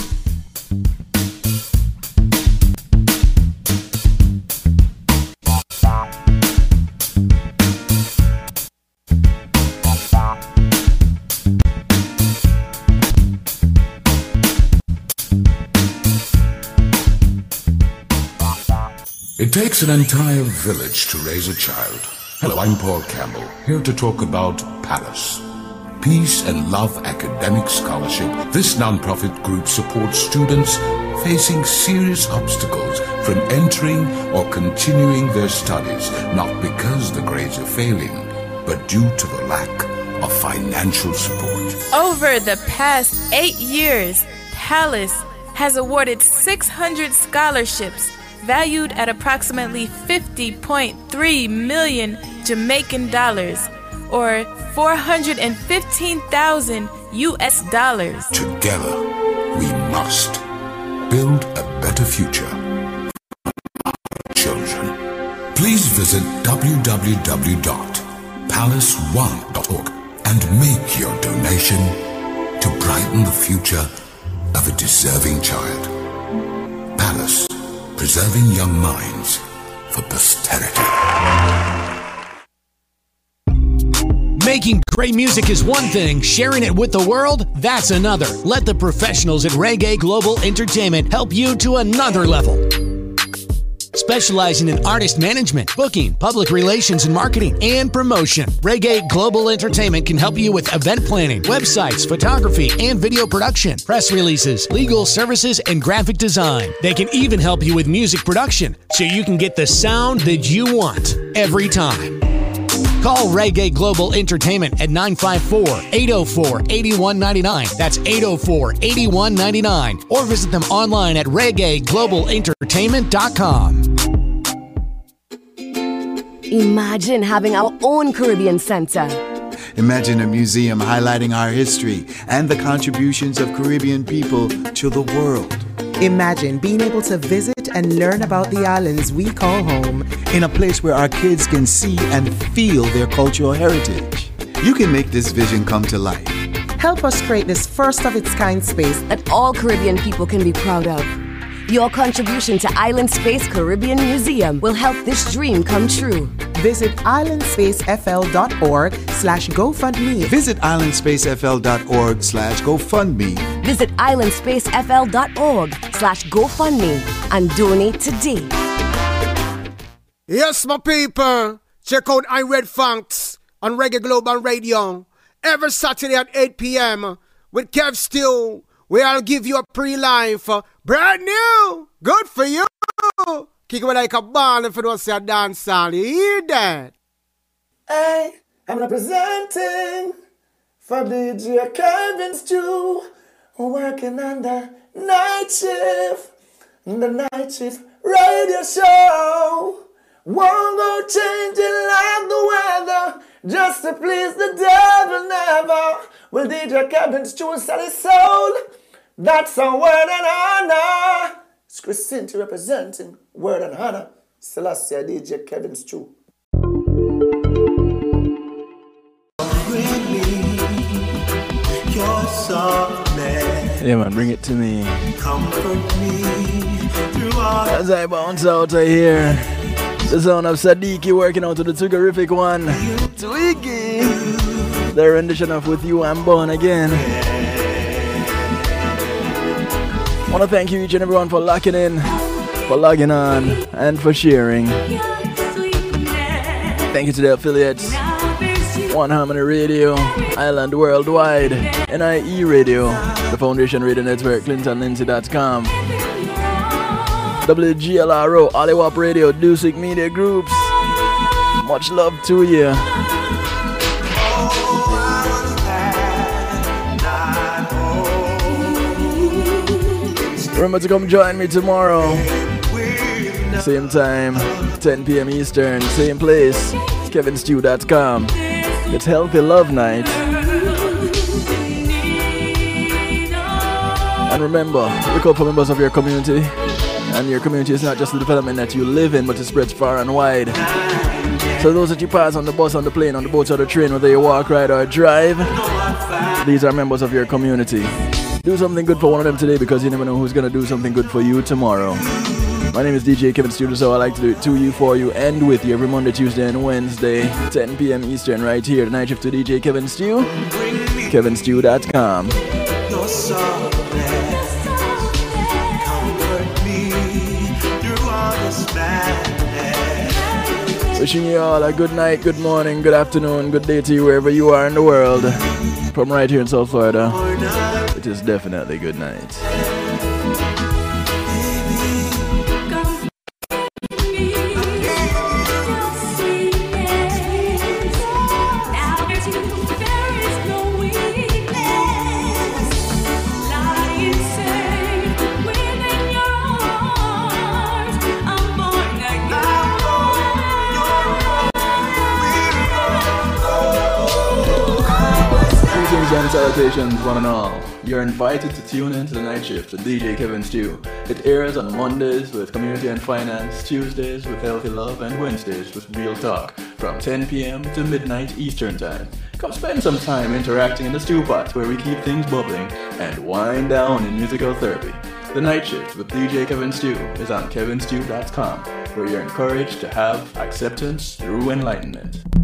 It takes an entire village to raise a child. Hello, I'm Paul Campbell, here to talk about Palace. Peace and Love Academic Scholarship. This non-profit group supports students facing serious obstacles from entering or continuing their studies, not because the grades are failing, but due to the lack of financial support. Over the past eight years, Palace has awarded six hundred scholarships valued at approximately fifty point three million Jamaican dollars, or four hundred fifteen thousand U S dollars. Together, we must build a better future for our children. Please visit w w w dot palace one dot org and make your donation to brighten the future of a deserving child. Palace, preserving young minds for posterity. Making great music is one thing, sharing it with the world, that's another. Let the professionals at Reggae Global Entertainment help you to another level. Specializing in artist management, booking, public relations and marketing, and promotion, Reggae Global Entertainment can help you with event planning, websites, photography, and video production, press releases, legal services, and graphic design. They can even help you with music production, so you can get the sound that you want every time. Call Reggae Global Entertainment at nine five four, eight oh four, eight one nine nine. That's eight oh four, eight one nine nine. Or visit them online at reggae global entertainment dot com. Imagine having our own Caribbean Center. Imagine a museum highlighting our history and the contributions of Caribbean people to the world. Imagine being able to visit and learn about the islands we call home. In a place where our kids can see and feel their cultural heritage. You can make this vision come to life. Help us create this first of its kind space that all Caribbean people can be proud of. Your contribution to Island Space Caribbean Museum will help this dream come true. Visit island space f l dot org slash GoFundMe. Visit island space f l dot org slash GoFundMe. Visit island space f l dot org slash GoFundMe and donate today. Yes, my people. Check out I Red Funks on Reggae Global Radio every Saturday at eight p.m. with Kev Stew. Where I'll give you a pre-life, uh, brand new, good for you. Kick it like a ball if you don't say a dance all. You hear that? Hey, I'm representing for D J Kevin Stew, working on the night shift, the night shift radio show. Won't go changing like the weather, just to please the devil never. Will D J Kevin Stew sell his soul? That's a word and honor. It's Christine representing word and honor. Celestia D J Kevin Stew. Yeah, man, bring it to me. Comfort me through all as I bounce out of here. The sound of Sadiki working out to the Twigerific one. Twiggy. The rendition of With You I'm Born Again. I want to thank you each and everyone for locking in, for logging on, and for sharing. Thank you to the affiliates. One Harmony Radio, Island Worldwide, N I E Radio, the Foundation Radio Network, Clinton Lindsay dot com, W G L R O, Oliwap Radio, Dusic Media Groups. Much love to you. Remember to come join me tomorrow. Same time, ten p.m. Eastern, same place, kevin stew dot com. It's Healthy Love Night. And remember, look out for members of your community. And your community is not just the development that you live in, but it spreads far and wide. So those that you pass on the bus, on the plane, on the boat, or the train, whether you walk, ride, or drive, these are members of your community. Do something good for one of them today, because you never know who's going to do something good for you tomorrow. My name is D J Kevin Stew, so I like to do it to you, for you, and with you every Monday, Tuesday, and Wednesday, ten p.m. Eastern, right here. The night shift to D J Kevin Stew, kevin stew dot com. Wishing you all a good night, good morning, good afternoon, good day to you wherever you are in the world. From right here in South Florida, it is definitely good night. And salutations, one and all. You're invited to tune in to the night shift with D J Kevin Stew. It airs on Mondays with Community and Finance, Tuesdays with Healthy Love, and Wednesdays with Real Talk from ten p.m. to midnight Eastern Time. Come spend some time interacting in the stew pot where we keep things bubbling and wind down in musical therapy. The night shift with D J Kevin Stew is on kevin stew dot com, where you're encouraged to have acceptance through enlightenment.